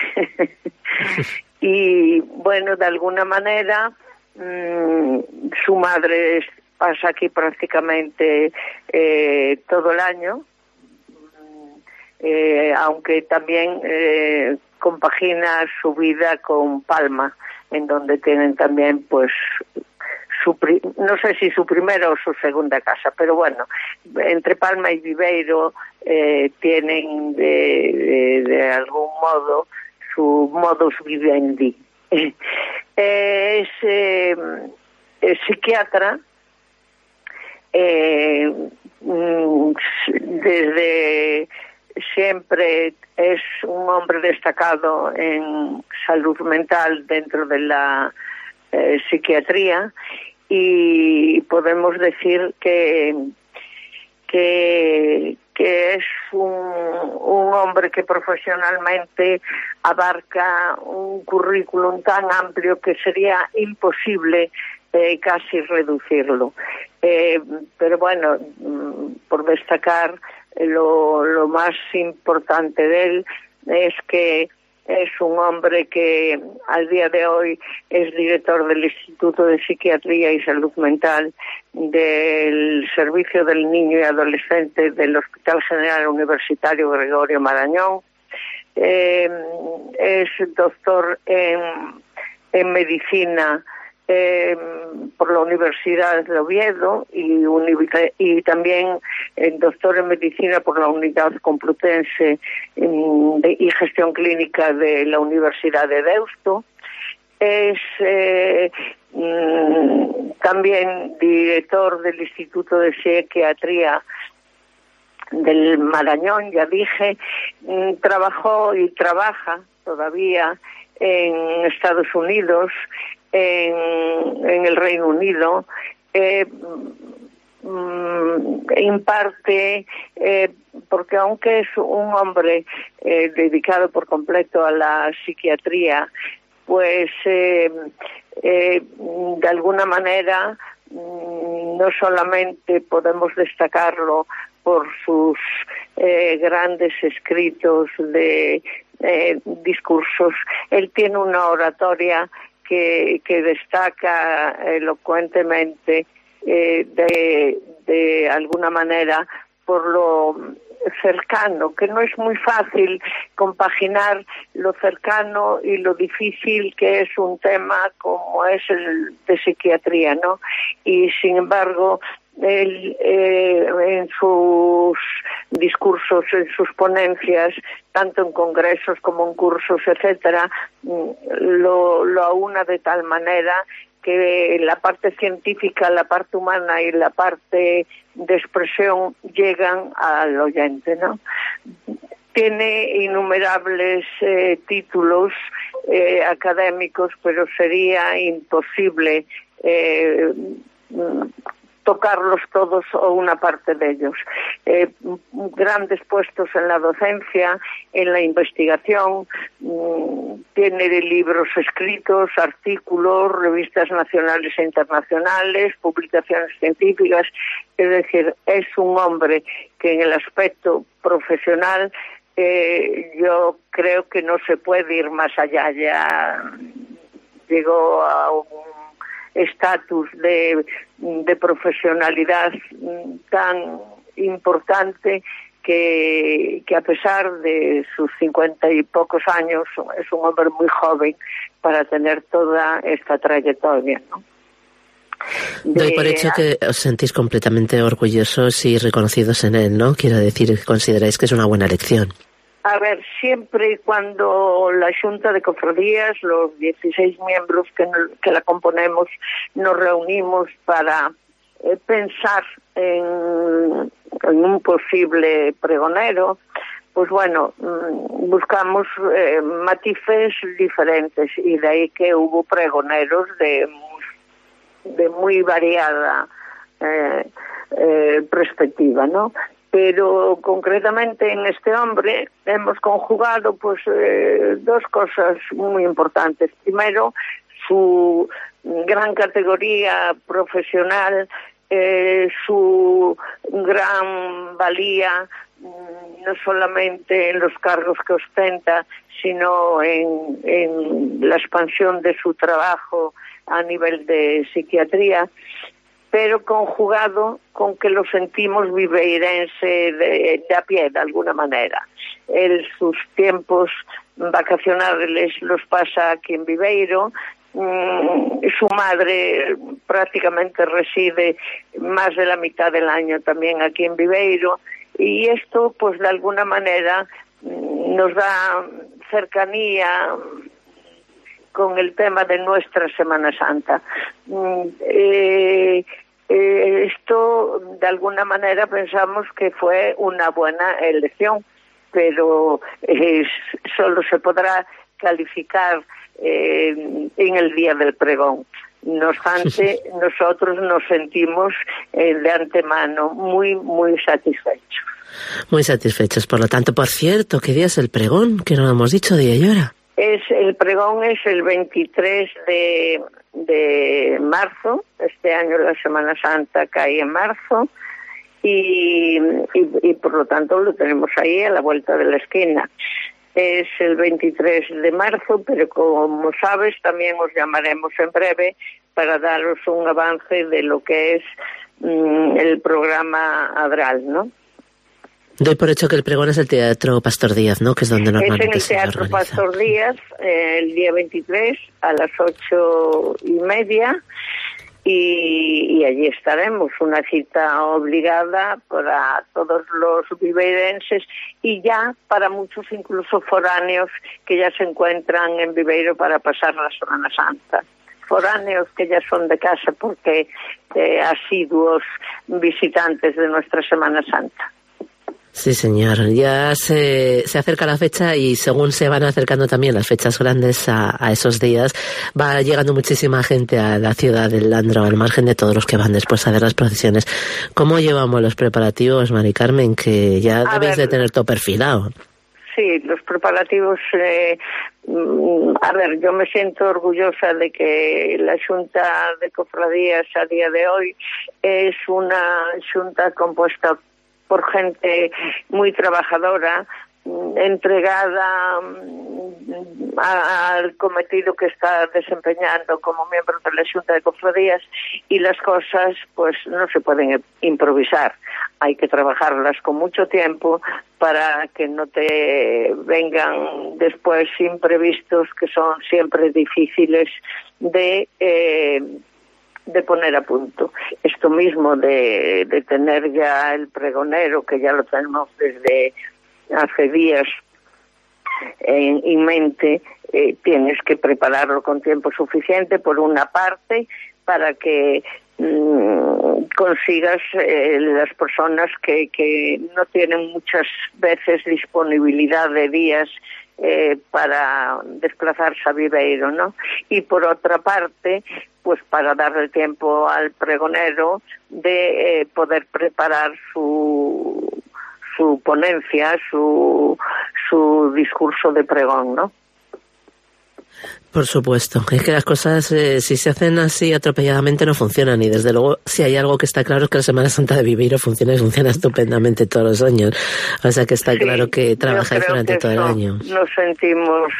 Y bueno, de alguna manera su madre pasa aquí prácticamente todo el año, aunque también compagina su vida con Palma, en donde tienen también pues no sé si su primera o su segunda casa, pero bueno, entre Palma y Viveiro tienen de algún modo su modus vivendi. Es psiquiatra, desde siempre es un hombre destacado en salud mental dentro de la psiquiatría, y podemos decir que es un hombre que profesionalmente abarca un currículum tan amplio que sería imposible casi reducirlo. Pero bueno, por destacar lo más importante de él es que es un hombre que al día de hoy es director del Instituto de Psiquiatría y Salud Mental del Servicio del Niño y Adolescente del Hospital General Universitario Gregorio Marañón. Es doctor en medicina por la Universidad de Oviedo y también doctor en medicina por la Unidad Complutense y Gestión Clínica de la Universidad de Deusto. Es también director del Instituto de Psiquiatría del Marañón, ya dije. Trabajó y trabaja todavía en Estados Unidos, en el Reino Unido, imparte, porque aunque es un hombre dedicado por completo a la psiquiatría, pues de alguna manera no solamente podemos destacarlo por sus grandes escritos de discursos, él tiene una oratoria que destaca elocuentemente de alguna manera por lo cercano, que no es muy fácil compaginar lo cercano y lo difícil que es un tema como es el de psiquiatría, ¿no? Y sin embargo, él en sus discursos, en sus ponencias, tanto en congresos como en cursos, etcétera, lo aúna de tal manera que la parte científica, la parte humana y la parte de expresión llegan al oyente, ¿no? Tiene innumerables títulos académicos, pero sería imposible tocarlos todos o una parte de ellos. Grandes puestos en la docencia, en la investigación, tiene libros escritos, artículos, revistas nacionales e internacionales, publicaciones científicas. Es decir, es un hombre que en el aspecto profesional yo creo que no se puede ir más allá. Ya llegó a un estatus de profesionalidad tan importante que a pesar de sus 50 y pocos años es un hombre muy joven para tener toda esta trayectoria, ¿no? Doy por hecho que os sentís completamente orgullosos y reconocidos en él, ¿no? Quiero decir, consideráis que es una buena elección. A ver, siempre y cuando la Xunta de Cofradías, los 16 miembros que la componemos, nos reunimos para pensar en un posible pregonero, pues bueno, buscamos matices diferentes, y de ahí que hubo pregoneros de muy variada perspectiva, ¿no? Pero concretamente en este hombre hemos conjugado pues dos cosas muy importantes. Primero, su gran categoría profesional, su gran valía, no solamente en los cargos que ostenta, sino en la expansión de su trabajo a nivel de psiquiatría. pero conjugado con que lo sentimos viveirense de a pie, de alguna manera. Él sus tiempos vacacionales los pasa aquí en Viveiro. Su madre prácticamente reside más de la mitad del año también aquí en Viveiro, y esto pues de alguna manera nos da cercanía con el tema de nuestra Semana Santa. Esto de alguna manera pensamos que fue una buena elección, pero solo se podrá calificar en el día del pregón. No obstante, nosotros nos sentimos de antemano muy, muy satisfechos. Muy satisfechos, por lo tanto. Por cierto, ¿qué día es el pregón? Que no lo hemos dicho, día y hora. El pregón es el 23 de marzo. Este año la Semana Santa cae en marzo y por lo tanto lo tenemos ahí a la vuelta de la esquina. Es el 23 de marzo, pero como sabes, también os llamaremos en breve para daros un avance de lo que es el programa Adral, ¿no? Doy por hecho que el pregón es el Teatro Pastor Díaz, ¿no? Que es donde normalmente se organiza. Es en el Teatro Pastor Díaz, el día 23 a las 8:30, y allí estaremos, una cita obligada para todos los viveirenses y ya para muchos incluso foráneos que ya se encuentran en Viveiro para pasar la Semana Santa. Foráneos que ya son de casa porque asiduos visitantes de nuestra Semana Santa. Sí, señor. Ya se acerca la fecha y según se van acercando también las fechas grandes a esos días, va llegando muchísima gente a la ciudad del Landro, al margen de todos los que van después a ver las procesiones. ¿Cómo llevamos los preparativos, Mari Carmen? Que ya debéis de tener todo perfilado. Sí, los preparativos... yo me siento orgullosa de que la Xunta de Cofradías a día de hoy es una Xunta compuesta por gente muy trabajadora, entregada al cometido que está desempeñando como miembro de la Xunta de Cofradías, y las cosas pues no se pueden improvisar, hay que trabajarlas con mucho tiempo para que no te vengan después imprevistos que son siempre difíciles de poner a punto. Esto mismo de tener ya el pregonero, que ya lo tenemos desde hace días en mente, tienes que prepararlo con tiempo suficiente, por una parte, para que consigas las personas que no tienen muchas veces disponibilidad de días para desplazarse a Viveiro, ¿no? Y por otra parte, pues para darle tiempo al pregonero de poder preparar su ponencia, su discurso de pregón, ¿no? Por supuesto, es que las cosas si se hacen así atropelladamente no funcionan, y desde luego si hay algo que está claro es que la Semana Santa de Viveiro funciona y funciona estupendamente todos los años, o sea que está claro que trabajáis durante todo el año. Nos sentimos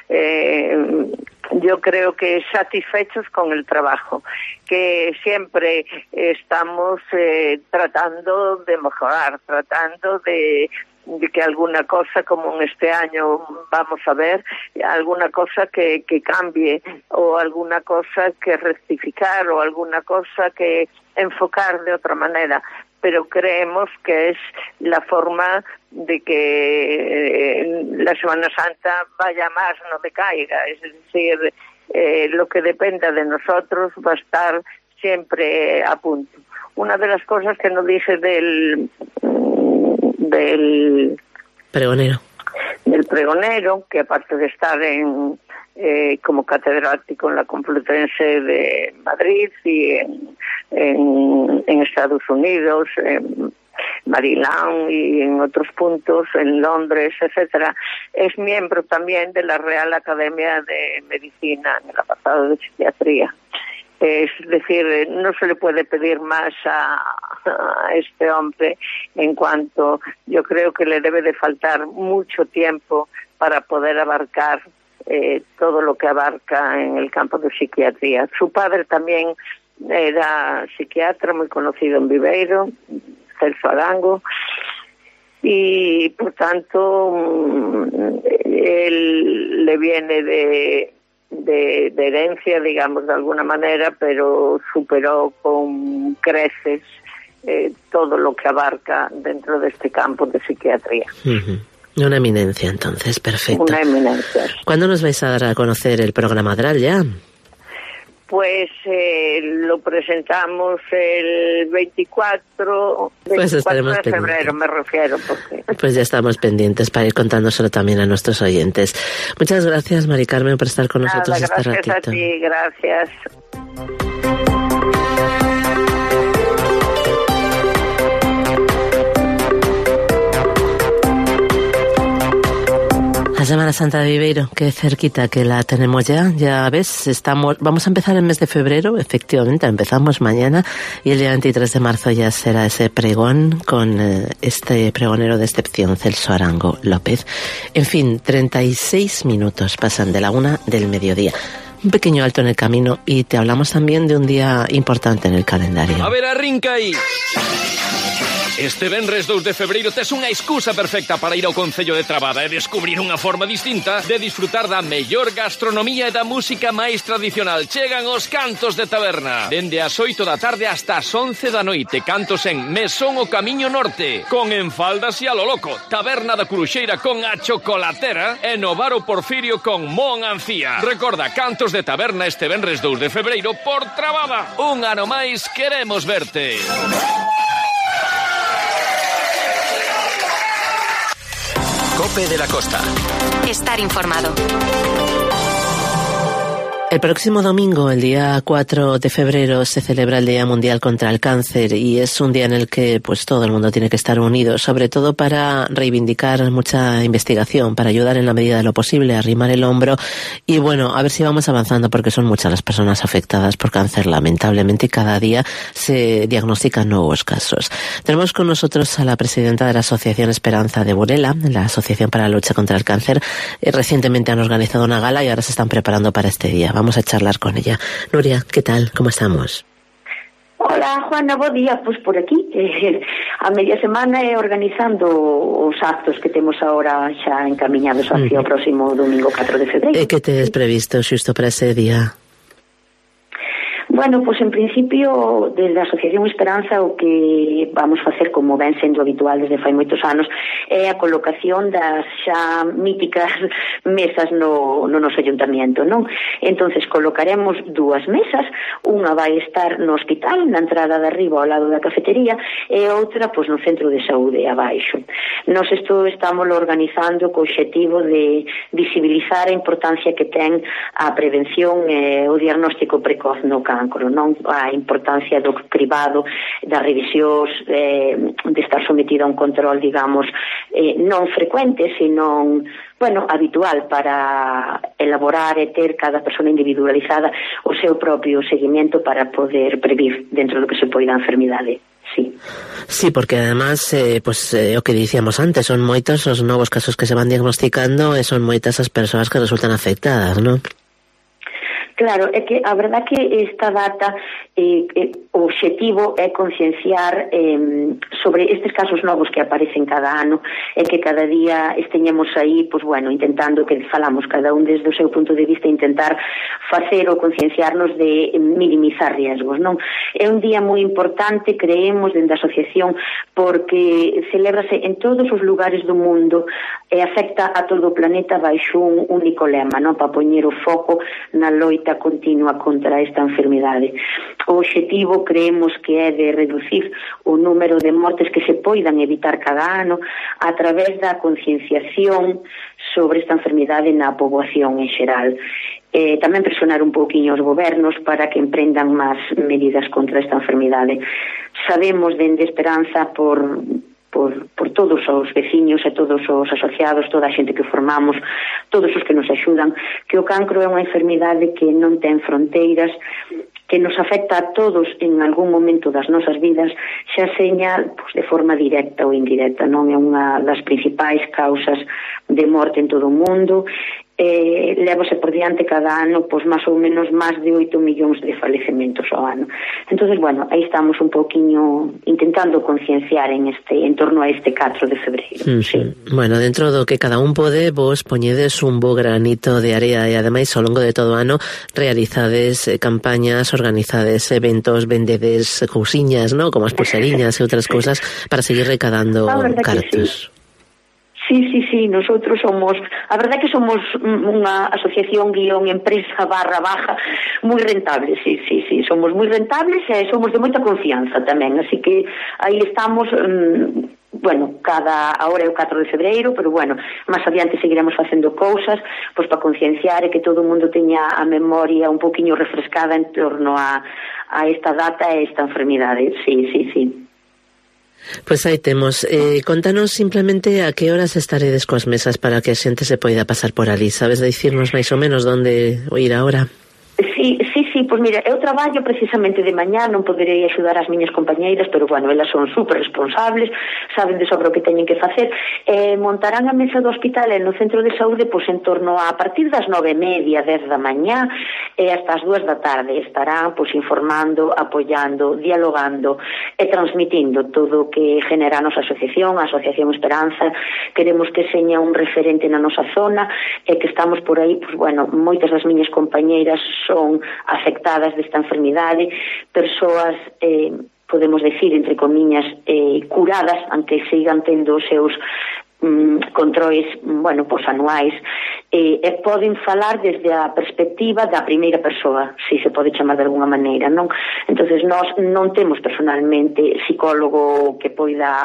yo creo que satisfechos con el trabajo, que siempre estamos tratando de mejorar, tratando de que alguna cosa, como en este año vamos a ver, alguna cosa que cambie, o alguna cosa que rectificar, o alguna cosa que enfocar de otra manera, pero creemos que es la forma de que la Semana Santa vaya más, no decaiga, es decir, lo que dependa de nosotros va a estar siempre a punto. Una de las cosas que nos dice del pregonero, que aparte de estar como catedrático en la Complutense de Madrid y en Estados Unidos, en Maryland y en otros puntos, en Londres, etcétera, es miembro también de la Real Academia de Medicina en el apartado de psiquiatría. Es decir, no se le puede pedir más a este hombre, en cuanto yo creo que le debe de faltar mucho tiempo para poder abarcar todo lo que abarca en el campo de psiquiatría. Su padre también era psiquiatra moi conocido en Viveiro, Celso Arango, y por tanto él le viene de herencia, digamos, de alguna manera, pero superó con creces todo lo que abarca dentro de este campo de psiquiatría. Una eminencia, entonces, perfecto. Una eminencia. ¿Cuándo nos vais a dar a conocer el programa Adral ya? Pues lo presentamos el 24 de febrero, me refiero. Porque... Pues ya estamos pendientes para ir contándoselo también a nuestros oyentes. Muchas gracias, Mari Carmen, por estar con nosotros este ratito. Gracias a ti, gracias. La Semana Santa de Viveiro, qué cerquita que la tenemos ya ves, vamos a empezar el mes de febrero, efectivamente, empezamos mañana y el día 23 de marzo ya será ese pregón con este pregonero de excepción, Celso Arango López. En fin, 36 minutos pasan de la 1 del mediodía. Un pequeño alto en el camino y te hablamos también de un día importante en el calendario. A ver, arrinca aí. Este venres 2 de febreiro tes unha excusa perfecta para ir ao Concello de Trabada e descubrir unha forma distinta de disfrutar da mellor gastronomía e da música máis tradicional. Chegan os cantos de taberna. Dende as 8 da tarde hasta as 11 da noite. Cantos en Mesón o Camiño Norte. Con enfaldas e a lo loco. Taberna da Curuxeira con a chocolatera e no bar o Porfirio con Mon Ancía. Recorda, cantos de taberna este venres 2 de febreiro por Trabada. Un ano máis queremos verte. Cope de la Costa. Estar informado. El próximo domingo, el día 4 de febrero, se celebra el Día Mundial contra el Cáncer y es un día en el que pues todo el mundo tiene que estar unido, sobre todo para reivindicar mucha investigación, para ayudar en la medida de lo posible a arrimar el hombro y bueno, a ver si vamos avanzando porque son muchas las personas afectadas por cáncer, lamentablemente, y cada día se diagnostican nuevos casos. Tenemos con nosotros a la presidenta de la Asociación Esperanza de Burela, la Asociación para la Lucha contra el Cáncer. Recientemente han organizado una gala y ahora se están preparando para este día. Vamos a charlar con ella. Nuria, ¿qué tal? ¿Cómo estamos? Hola, Juana, bo día. Pois por aquí, a media semana organizando os actos que temos agora xa encamiñados hacia o próximo domingo 4 de febreiro. E que tedes previsto xusto para ese día? Bueno, pois en principio, desde a Asociación Esperanza o que vamos facer, como ven sendo habitual desde fai moitos anos, é a colocación das xa míticas mesas no noso ayuntamiento, non? Entonces colocaremos dúas mesas, unha vai estar no hospital, na entrada de arriba ao lado da cafetería, e outra pois no centro de saúde abaixo. Nós isto estamos organizando co obxectivo de visibilizar a importancia que ten a prevención e o diagnóstico precoz no cancro, non a importancia do cribado, das revisións, de estar sometido a un control, digamos, non frecuente, sino, bueno, habitual para elaborar e ter cada persona individualizada o seu propio seguimento para poder previr dentro do que se poida a enfermidade. Sí. Sí, porque además, o que dicíamos antes, son moitos os novos casos que se van diagnosticando e son moitas as persoas que resultan afectadas, non? Claro, é que a verdad que esta data o obxectivo é concienciar sobre estes casos novos que aparecen cada ano e que cada día esteñemos aí, pois bueno, intentando que falamos cada un desde o seu punto de vista, intentar facer ou concienciarnos de minimizar riesgos, non? É un día moi importante, creemos, dentro da asociación, porque celébrase en todos os lugares do mundo e afecta a todo o planeta baixo un único lema, non? Para poñer o foco na loita continua contra esta enfermidade. O obxectivo creemos que é de reducir o número de mortes que se poidan evitar cada ano a través da concienciación sobre esta enfermidade na poboación en xeral. Tamén presionar un pouquiño os gobernos para que emprendan máis medidas contra esta enfermidade. Sabemos dende Esperanza por todos os veciños e todos os asociados, toda a xente que formamos, todos os que nos axudan, que o cancro é unha enfermidade que non ten fronteiras, que nos afecta a todos en algún momento das nosas vidas, xa seña de forma directa ou indirecta, non é unha das principais causas de morte en todo o mundo. levase por diante cada ano pois máis ou menos máis de 8 millóns de falecementos ao ano. Entonces, bueno, aí estamos un pouquiño intentando concienciar en torno a este 4 de febreiro. Sí. Bueno, dentro do que cada un pode, vos poñedes un bo granito de area e ademais ao longo de todo o ano realizades campañas, organizades eventos, vendedes cousiñas, ¿no? Como as pulseriñas e outras cousas para seguir recadando cartos. Sí, nosotros somos, a verdad que somos unha asociación guión empresa / moi rentable, sí, somos moi rentables e somos de moita confianza tamén, así que aí estamos, bueno, ahora é o 4 de febreiro, pero bueno, máis adiante seguiremos facendo cousas, pois para concienciar e que todo o mundo teña a memoria un poquinho refrescada en torno a esta data e esta enfermidade, sí. Pois aí temos. Contanos simplemente a que horas estaredes coas mesas para que a xente se poida pasar por ali. Sabes dicirnos máis ou menos onde ir ahora? Sí, pois mira, eu traballo precisamente de mañá, non poderei axudar as miñas compañeiras, pero bueno, elas son super responsables, saben de sobre o que teñen que facer, montarán a mesa do hospital no centro de saúde pois en torno a partir das 9:30, 10 da mañá e hasta as 2 da tarde estarán pois informando, apoiando, dialogando e transmitindo todo o que genera a nosa asociación, a Asociación Esperanza. Queremos que seña un referente na nosa zona e que estamos por aí, pois bueno, moitas das miñas compañeiras son afectadas desta enfermidade, persoas, podemos decir, entre comillas, curadas, aunque sigan tendo os seus controis, bueno, pois anuais, e poden falar desde a perspectiva da primeira persoa, se se pode chamar de alguna maneira, non? Entonces, nós non temos personalmente psicólogo que poida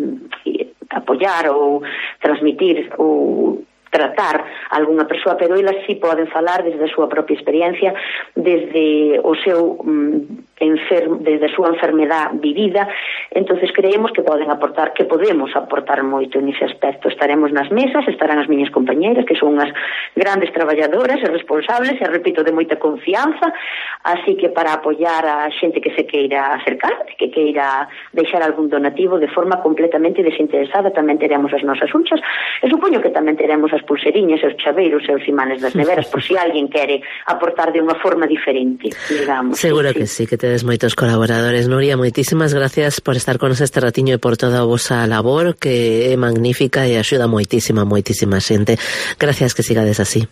apoiar ou transmitir ou tratar a algunha persoa, pero elas sí poden falar desde a súa propia experiencia, desde o seu desde a súa enfermedade vivida. Entonces creemos que podemos aportar moito nese aspecto. Estaremos nas mesas, estarán as miñas compañeiras, que son unhas grandes traballadoras e responsables, e repito, de moita confianza, así que para apoiar a xente que se queira acercar, que queira deixar algún donativo de forma completamente desinteresada, tamén teremos as nosas unchas, e supoño que tamén teremos as pulseriñas, os chaveiros e os imanes das neveras, por si alguén quere aportar de unha forma diferente, digamos. Seguro que sí, que tedes moitos colaboradores. Nuria, moitísimas gracias por estar con nos este ratiño e por toda a vosa labor, que é magnífica e axuda moitísima xente. Gracias, que sigades así.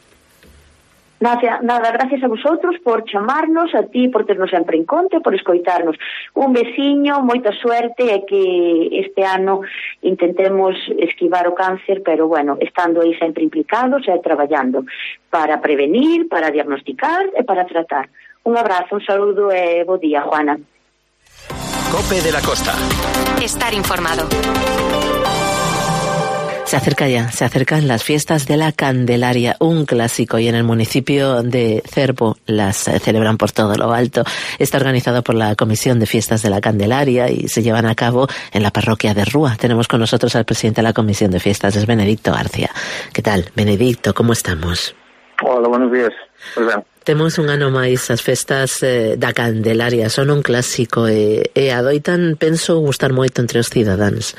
Nada, gracias a vosotros por chamarnos, a ti por ternos sempre en conta, por escoitarnos. Un besiño, moita suerte e que este ano intentemos esquivar o cáncer, pero bueno, estando aí sempre implicados e traballando para prevenir, para diagnosticar e para tratar. Un abrazo, un saludo e bo día, Juana. COPE de la Costa. Estar informado. Se acercan las fiestas de la Candelaria, un clásico, y en el municipio de Cervo las celebran por todo lo alto. Está organizado por la Comisión de Fiestas de la Candelaria y se llevan a cabo en la parroquia de Rúa. Tenemos con nosotros al presidente de la Comisión de Fiestas, es Benedicto García. ¿Qué tal, Benedicto? ¿Cómo estamos? Hola, buenos días. Pues ben. Temos un ano máis as festas da Candelaria, son un clásico e adoitan, penso, gustar moito entre os cidadáns.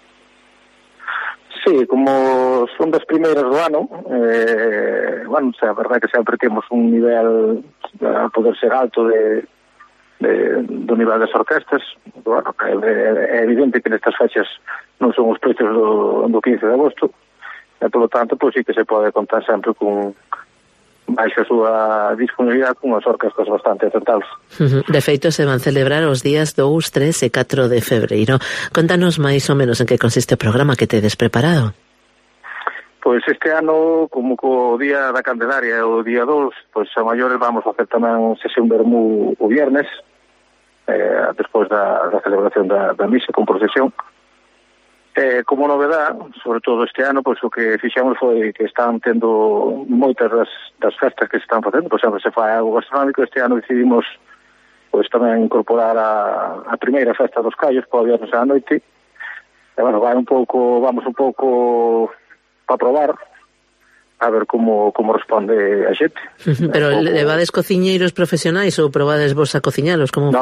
Sí, como son das primeiras do ano, bueno, a verdade que sempre temos un nivel a poder ser alto do nivel das orquestas. Bueno, é evidente que nestas fechas non son os precios do 15 de agosto, e polo tanto, pois sí que se pode contar sempre con baixa a súa disponibilidade con as orquestas bastante acertables. De feito, se van celebrar os días 2, 3 e 4 de febreiro. Contanos máis ou menos en que consiste o programa que tedes preparado. Pois este ano, como co día da Candelaria o día 2, pois a maiores vamos a hacer tamén sesión vermú o viernes, despois da celebración da misa con procesión. Como novedade, sobre todo este ano, pois o que fixemos foi que están tendo moitas das festas que se están facendo, por exemplo, se fai algo gastronómico. Este ano decidimos pois tamén incorporar a primeira festa dos callos para o viernes á noite. E bueno, vamos un pouco para probar a ver como responde a xente. Pero levades cociñeiros profesionais ou probades vos a cociñalos? No,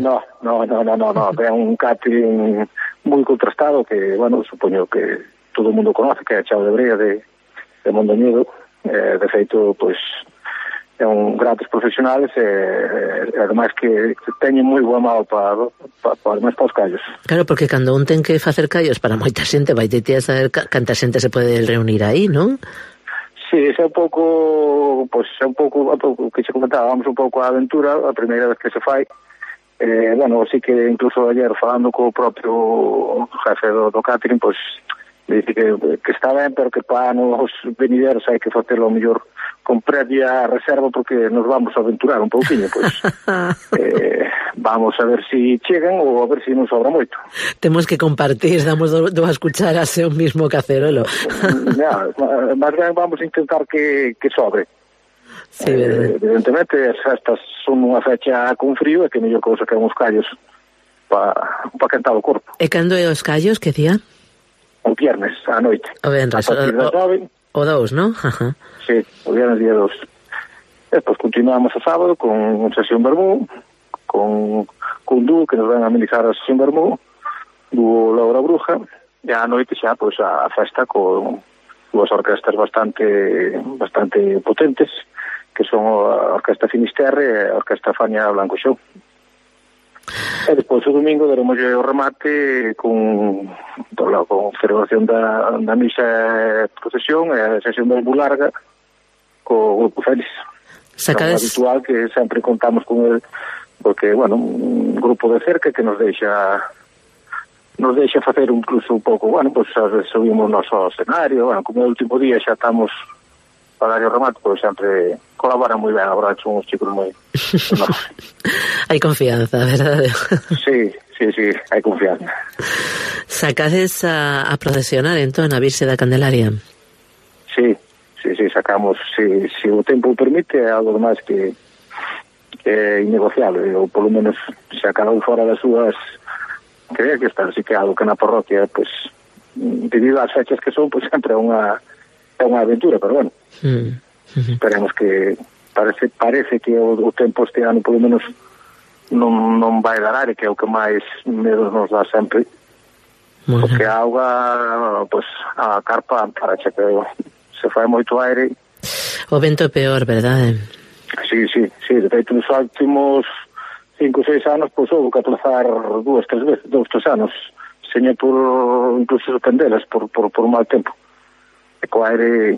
é un catering moi contrastado que, bueno, supoño que todo o mundo conoce, que é a Chao de Brea de Mondoñedo, de feito, pois son grandes profesionales e ademais que teñen moi boa mão para os callos. Claro, porque cando un ten que facer callos para moita xente, vai ter a saber canta xente se pode reunir aí, non? Sí, é un pouco, pois é un pouco que se comentábamos un pouco a aventura, a primeira vez que se fai. Bueno, así que incluso ayer falando co propio jefe do catering, pois dice que está ben, pero que para nos venideros hai que facelo mellor con previa reserva porque nos vamos a aventurar un pouquinho, pois vamos a ver si chegan ou a ver si nos sobra moito. Temos que compartir, damos dúas cucharas e un mismo cacerolo. Más ben vamos a intentar que sobre. Sí, evidentemente as festas son unha fecha con frío e que mellor cousa que uns callos para cantar o corpo. E cando é os callos, que día? O viernes, á noite. O viernes, o 2, non? Sí, o viernes día 2. Despois continuamos o sábado con sesión vermú, con dúo que nos van a amenizar a sesión vermú, dúo Laura Bruja, e á noite xa, pois, a festa con dúas orquestas bastante potentes, que son a Orquesta Finisterre e a Orquesta Fania Blanco Show. E despois o domingo daremos o remate con celebración da misa e procesión e a sesión vermú larga co Grupo Félix. É un habitual que sempre contamos con el, porque, bueno, un grupo de cerca que nos deixa facer incluso un pouco, bueno, pues subimos o noso escenario, bueno, como o último día xa estamos para dar o remate, pues sempre colaboran moi ben, a verdade, son uns chicos moi... Hai confianza, verdade? Sí, hai confianza. Sacades a procesionar entón a Virxe da Candelaria? Sí, sacamos, se o tempo permite, é algo máis que é innegociable, ou polo menos se a cada un fora das súas creía que está, así que algo que na parroquia, pues, debido ás fechas que son, pues sempre é unha aventura, pero bueno, esperemos que parece que o tempo este ano polo menos non vai dar aire, que é o que máis medo nos dá sempre, porque a auga, pues, a carpa para che que se fai moito aire. O vento é peor, verdade? Sí, de feito nos últimos 5 ou 6 anos, pois houve que aplazar 2-3 anos, señor por incluso suspendelas por mal tempo. E co aire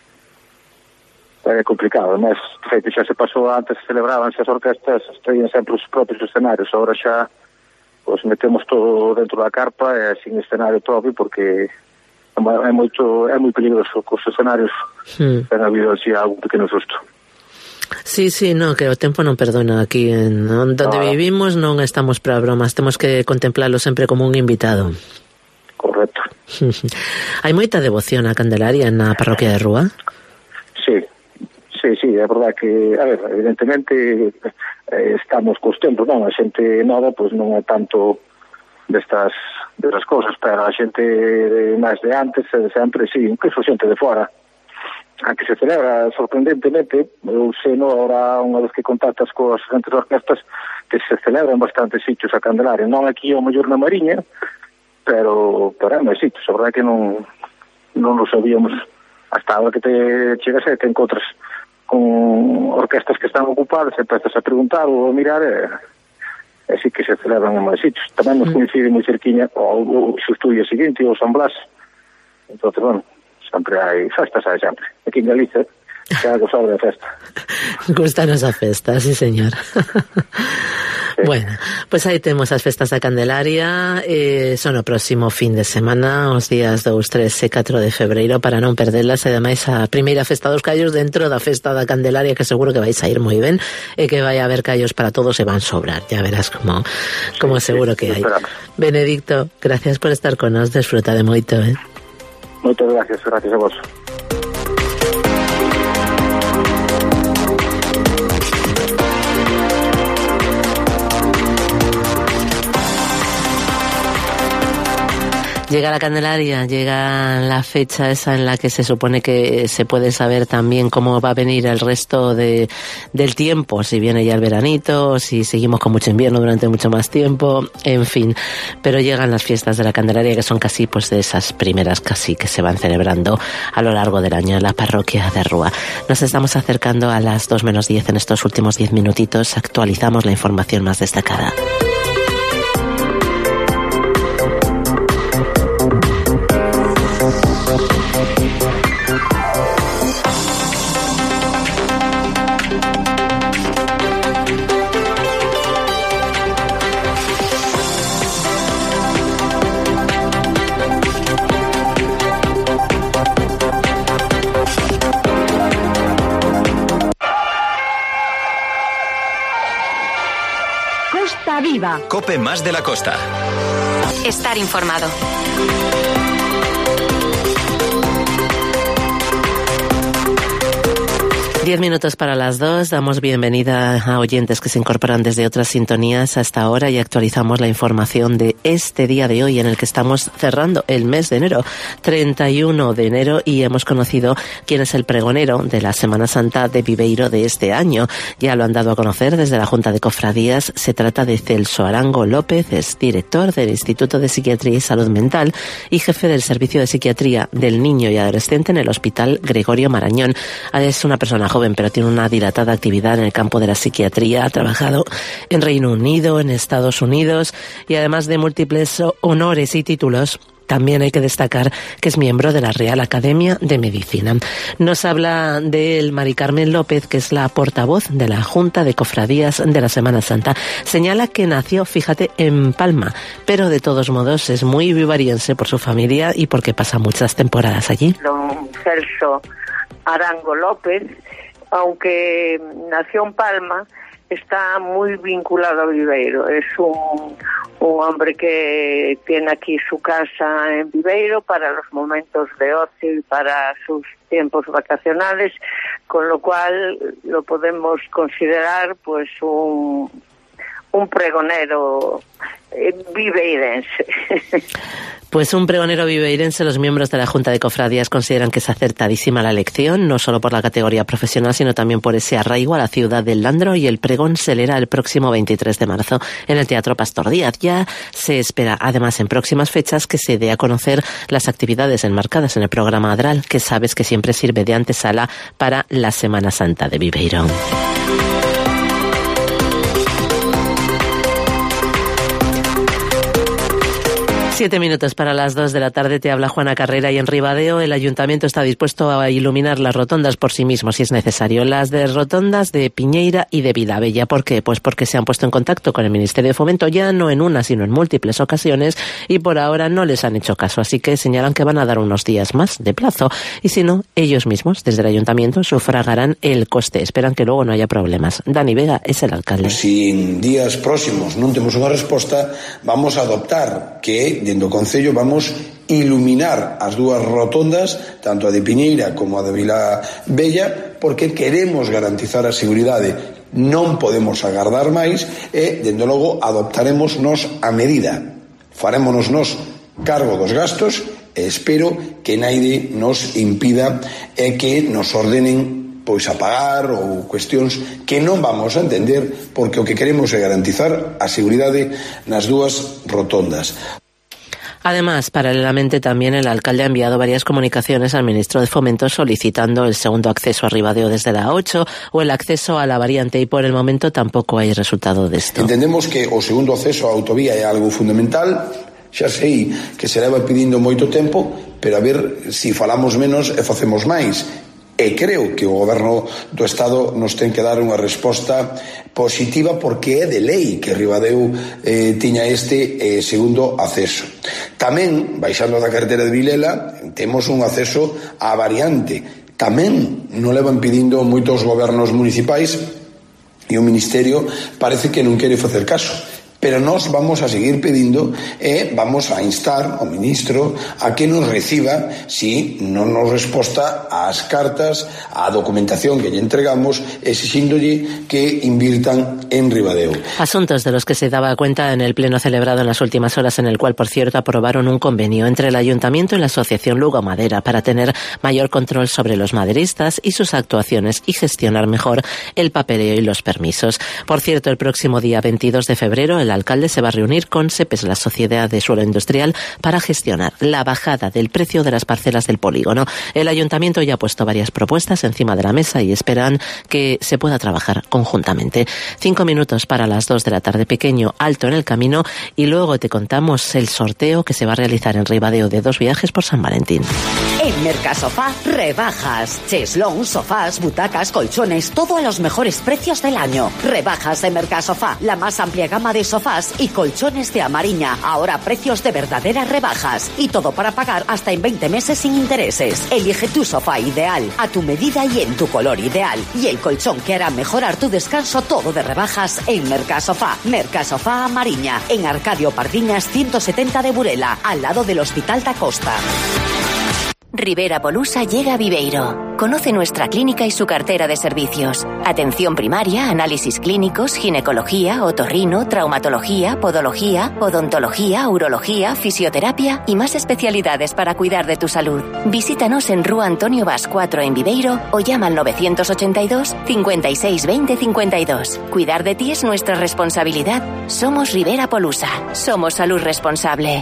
é complicado, mas de feito xa se pasou, antes celebrabanse as orquestas, traían sempre os propios escenarios, agora xa pois metemos todo dentro da carpa e sin escenario propio, porque é moi peligroso cos escenarios, ten habido así algún pequeno susto. Sí, no, que o tempo non perdona aquí onde vivimos, non estamos para bromas, temos que contemplarlo sempre como un invitado. Correcto. Hai moita devoción á Candelaria na parroquia de Rúa? Sí, é verdade que, a ver, evidentemente estamos cos tempos, non? A xente nova, pois non é tanto destas cousas, pero a xente máis de antes, de sempre, sí, incluso xente de fora, a que se celebra sorprendentemente, eu sei, no, ahora unha vez que contactas coas diferentes orquestas, que se celebra en bastantes sitios a Candelaria, non aquí ao mellor na Mariña, pero é máis sitios, a verdade que non lo sabíamos hasta ahora que te chegas e te encontras con orquestas que están ocupadas e empezas a preguntar ou a mirar e sí que se celebran en máis sitios. Tamén nos coincide moi cerquiña o Xustuía seguinte, o San Blas, entón, bueno, sempre hai festas, sempre. Aquí en Galicia, que algo sobre a festa. Gustanos a festa, sí, señor. Sí. Bueno, pues aí temos as festas da Candelaria, son o próximo fin de semana, os días 2, 3 e 4 de febreiro, para non perdelas, e ademais a primeira festa dos callos dentro da festa da Candelaria, que seguro que vais a ir moi ben, e que vai a haber callos para todos e van sobrar, ya verás como seguro que hai. Benedicto, gracias por estar con nos, desfruta de moito, Moitas gracias a vos. Llega la Candelaria, llega la fecha esa en la que se supone que se puede saber también cómo va a venir el resto del tiempo, si viene ya el veranito, si seguimos con mucho invierno durante mucho más tiempo, en fin. Pero llegan las fiestas de la Candelaria, que son casi pues de esas primeras casi que se van celebrando a lo largo del año en la parroquia de Rúa. Nos estamos acercando a las 2 menos 10 en estos últimos 10 minutitos. Actualizamos la información más destacada. Costa Viva. Cope más de la costa. Estar informado. 10 minutos para las 2, damos bienvenida a oyentes que se incorporan desde otras sintonías hasta ahora y actualizamos la información de este día de hoy en el que estamos cerrando el mes de enero, 31 de enero, y hemos conocido quién es el pregonero de la Semana Santa de Viveiro de este año. Ya lo han dado a conocer desde la Junta de Cofradías. Se trata de Celso Arango López, es director del Instituto de Psiquiatría y Salud Mental y jefe del Servicio de Psiquiatría del Niño y Adolescente en el Hospital Gregorio Marañón. Es una persona joven, pero tiene una dilatada actividad en el campo de la psiquiatría. Ha trabajado en Reino Unido, en Estados Unidos, y además de múltiples honores y títulos, también hay que destacar que es miembro de la Real Academia de Medicina. Nos habla de Mari Carmen López, que es la portavoz de la Junta de Cofradías de la Semana Santa. Señala que nació, fíjate, en Palma, pero de todos modos es muy vivariense por su familia y porque pasa muchas temporadas allí. Don Celso Arango López, aunque nació en Palma, está muy vinculado a Viveiro. Es un hombre que tiene aquí su casa en Viveiro para los momentos de ocio y para sus tiempos vacacionales, con lo cual lo podemos considerar pues un pregonero viveirense. Pues un pregonero viveirense. Los miembros de la Junta de Cofradías consideran que es acertadísima la elección, no solo por la categoría profesional, sino también por ese arraigo a la ciudad del Landro, y el pregón se leerá el próximo 23 de marzo en el Teatro Pastor Díaz. Ya se espera, además, en próximas fechas que se dé a conocer las actividades enmarcadas en el programa Adral, que sabes que siempre sirve de antesala para la Semana Santa de Viveiro. 7 minutos para las 2 de la tarde, te habla Juana Carrera, y en Ribadeo el Ayuntamiento está dispuesto a iluminar las rotondas por sí mismo si es necesario. Las de rotondas de Piñeira y de Vilabella. ¿Por qué? Pues porque se han puesto en contacto con el Ministerio de Fomento, ya no en una sino en múltiples ocasiones, y por ahora no les han hecho caso, así que señalan que van a dar unos días más de plazo, y si no, ellos mismos desde el Ayuntamiento sufragarán el coste. Esperan que luego no haya problemas. Dani Vega es el alcalde. Si en días próximos non temos unha resposta, vamos a adoptar que dentro do Concello vamos iluminar as dúas rotondas, tanto a de Piñeira como a de Vilabella, porque queremos garantizar a seguridade. Non podemos agardar máis e, dende logo, adoptaremos nos a medida. Farémonos nos cargo dos gastos e espero que naide nos impida e que nos ordenen pois a pagar ou cuestións que non vamos a entender, porque o que queremos é garantizar a seguridade nas dúas rotondas. Además, paralelamente también el alcalde ha enviado varias comunicaciones al ministro de Fomento solicitando el segundo acceso a Ribadeo desde la 8 o el acceso a la variante, y por el momento tampoco hay resultado de esto. Entendemos que o segundo acceso á autovía é algo fundamental. Xa sei que se leva pedindo moito tempo, pero a ver si falamos menos e facemos máis. E creo que o Goberno do Estado nos ten que dar unha resposta positiva, porque é de lei que Ribadeo tiña este segundo acceso. Tamén, baixando da carretera de Vilela, temos un acceso á variante. Tamén non levan pedindo moitos gobernos municipais e o Ministerio parece que non quere facer caso. Pero nós vamos a seguir pedindo e vamos a instar ao ministro a que nos reciba si non nos resposta ás cartas, á documentación que lle entregamos, exixíndolle que invirtan en Ribadeo. Asuntos de los que se daba cuenta en el pleno celebrado en las últimas horas, en el cual, por cierto, aprobaron un convenio entre el Ayuntamiento y la Asociación Lugo Madera para tener mayor control sobre los maderistas y sus actuaciones y gestionar mejor el papeleo y los permisos. Por cierto, el próximo día 22 de febrero el alcalde se va a reunir con SEPES, la Sociedad de Suelo Industrial, para gestionar la bajada del precio de las parcelas del polígono. El Ayuntamiento ya ha puesto varias propuestas encima de la mesa y esperan que se pueda trabajar conjuntamente. 5 minutos para las 2 de la tarde, pequeño alto en el camino, y luego te contamos el sorteo que se va a realizar en Ribadeo de 2 viajes por San Valentín. En Mercasofá, rebajas. Cheslón, sofás, butacas, colchones, todo a los mejores precios del año. Rebajas de Mercasofá, la más amplia gama de sofás y colchones de Amariña. Ahora precios de verdaderas rebajas. Y todo para pagar hasta en 20 meses sin intereses. Elige tu sofá ideal, a tu medida y en tu color ideal. Y el colchón que hará mejorar tu descanso, todo de rebajas en Mercasofá. Mercasofá Amariña, en Arcadio Pardiñas 170 de Burela, al lado del Hospital da Costa. Rivera Polusa llega a Viveiro. Conoce nuestra clínica y su cartera de servicios. Atención primaria, análisis clínicos, ginecología, otorrino, traumatología, podología, odontología, urología, fisioterapia y más especialidades para cuidar de tu salud. Visítanos en Rúa Antonio Bas 4 en Viveiro o llama al 982 56 20 52. Cuidar de ti es nuestra responsabilidad. Somos Rivera Polusa. Somos salud responsable.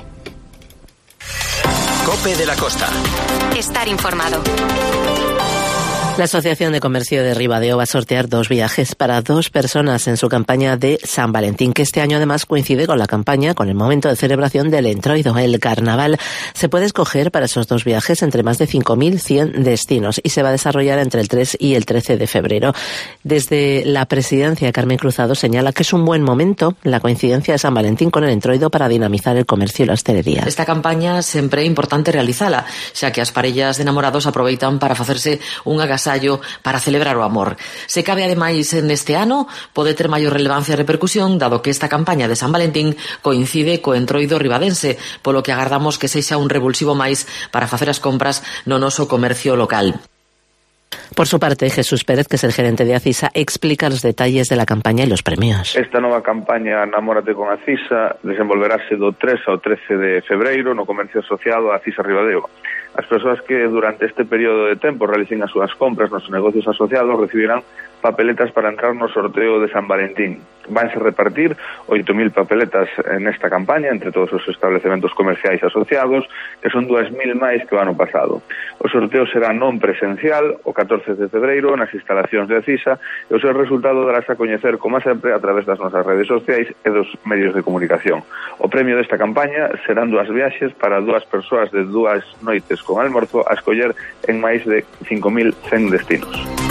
COPE de la Costa. Estar informado. La Asociación de Comercio de Ribadeo va a sortear 2 viajes para 2 personas en su campaña de San Valentín, que este año además coincide con la campaña, con el momento de celebración del Entroido, el carnaval. Se puede escoger para esos 2 viajes entre más de 5.100 destinos y se va a desarrollar entre el 3 y el 13 de febrero. Desde la presidencia, Carmen Cruzado señala que es un buen momento la coincidencia de San Valentín con el Entroido para dinamizar el comercio y la hostelería. Esta campaña sempre é importante realizala, xa que as parellas de enamorados aproveitan para facerse un agasallo para celebrar o amor. Se cabe ademais neste ano, pode ter maior relevancia e repercusión, dado que esta campaña de San Valentín coincide co Entroido ribadense, polo que agardamos que sexa un revulsivo máis para facer as compras no noso comercio local. Por su parte, Jesús Pérez, que es el gerente de Acisa, explica los detalles de la campaña y los premios. Esta nova campaña Namórate con Acisa desenvolverase do 3 ao 13 de febreiro no comercio asociado a Acisa Ribadeo. As persoas que durante este período de tempo realicen as súas compras nos negocios asociados recibirán papeletas para entrar no sorteo de San Valentín. Vanse repartir 8.000 papeletas nesta campaña entre todos os establecementos comerciais asociados, que son 2.000 máis que o ano pasado. O sorteo será non presencial o 14 de febreiro nas instalacións de Acisa e o seu resultado darás a coñecer, como sempre, a través das nosas redes sociais e dos medios de comunicación. O premio desta campaña serán 2 viaxes para 2 persoas de 2 noites con almorzo a escoller en máis de 5.100 destinos.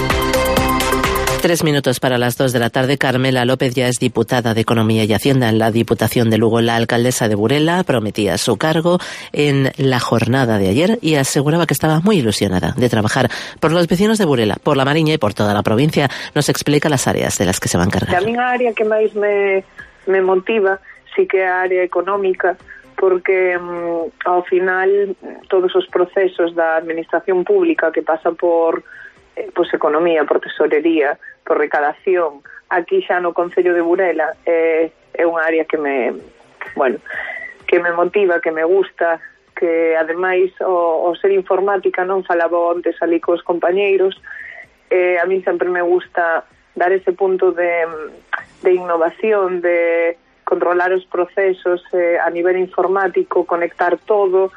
3 minutos para las 2 de la tarde. Carmela López ya es diputada de Economía y Hacienda en la Diputación de Lugo. La alcaldesa de Burela prometía su cargo en la jornada de ayer y aseguraba que estaba muy ilusionada de trabajar por los vecinos de Burela, por la Mariña y por toda la provincia. Nos explica las áreas de las que se va a encargar. A mí a área que máis me motiva sí que é a área económica, porque ao final todos os procesos da administración pública que pasa por economía, por tesorería, por recadación, aquí xa no Concello de Burela é unha área que me motiva, que me gusta, que ademais o ser informática, non falaba antes ali cos compañeiros, a mí sempre me gusta dar ese punto de innovación, de controlar os procesos a nivel informático, conectar todo.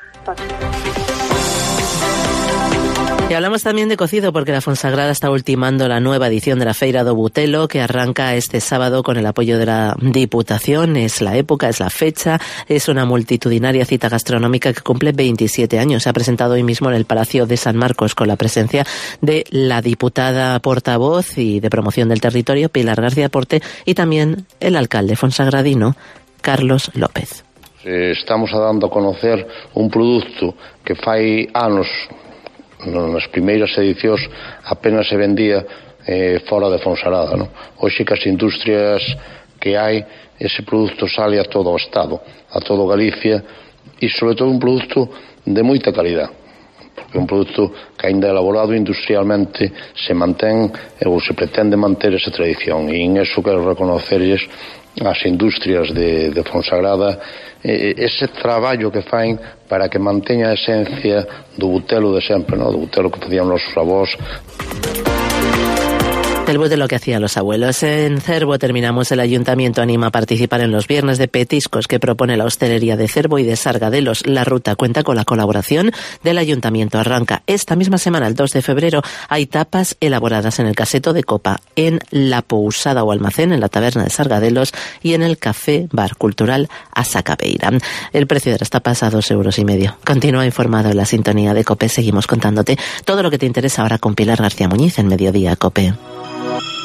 Y hablamos también de cocido porque la Fonsagrada está ultimando la nueva edición de la Feira do Butelo, que arranca este sábado con el apoyo de la Diputación. Es la época, es la fecha, es una multitudinaria cita gastronómica que cumple 27 años. Se ha presentado hoy mismo en el Palacio de San Marcos con la presencia de la diputada portavoz y de promoción del territorio, Pilar García Porte, y también el alcalde fonsagradino, Carlos López. Estamos dando a conocer un produto que fai anos, nas primeiras edicións apenas se vendía fora de Fonsagrada, non? Hoxe que as industrias que hai, ese produto sale a todo o Estado, a todo Galicia, e sobre todo un produto de moita calidad, porque é un produto que ainda elaborado industrialmente se mantén ou se pretende manter esa tradición, e en eso quero reconocerles as industrias de Fonsagrada ese traballo que fain para que manteña a esencia do butelo de sempre, do butelo que facían os avós. El butelo que hacían los abuelos. En Cervo terminamos. El Ayuntamiento anima a participar en los viernes de petiscos que propone la hostelería de Cervo y de Sargadelos. La ruta cuenta con la colaboración del Ayuntamiento. Arranca esta misma semana, el 2 de febrero. Hay tapas elaboradas en el Caseto de Copa, en la Pousada o Almacén, en la taberna de Sargadelos y en el Café Bar Cultural Asacabeira. El precio de las tapas a 2,5 €. Continúa informado en la sintonía de COPE. Seguimos contándote todo lo que te interesa ahora con Pilar García Muñiz en Mediodía COPE.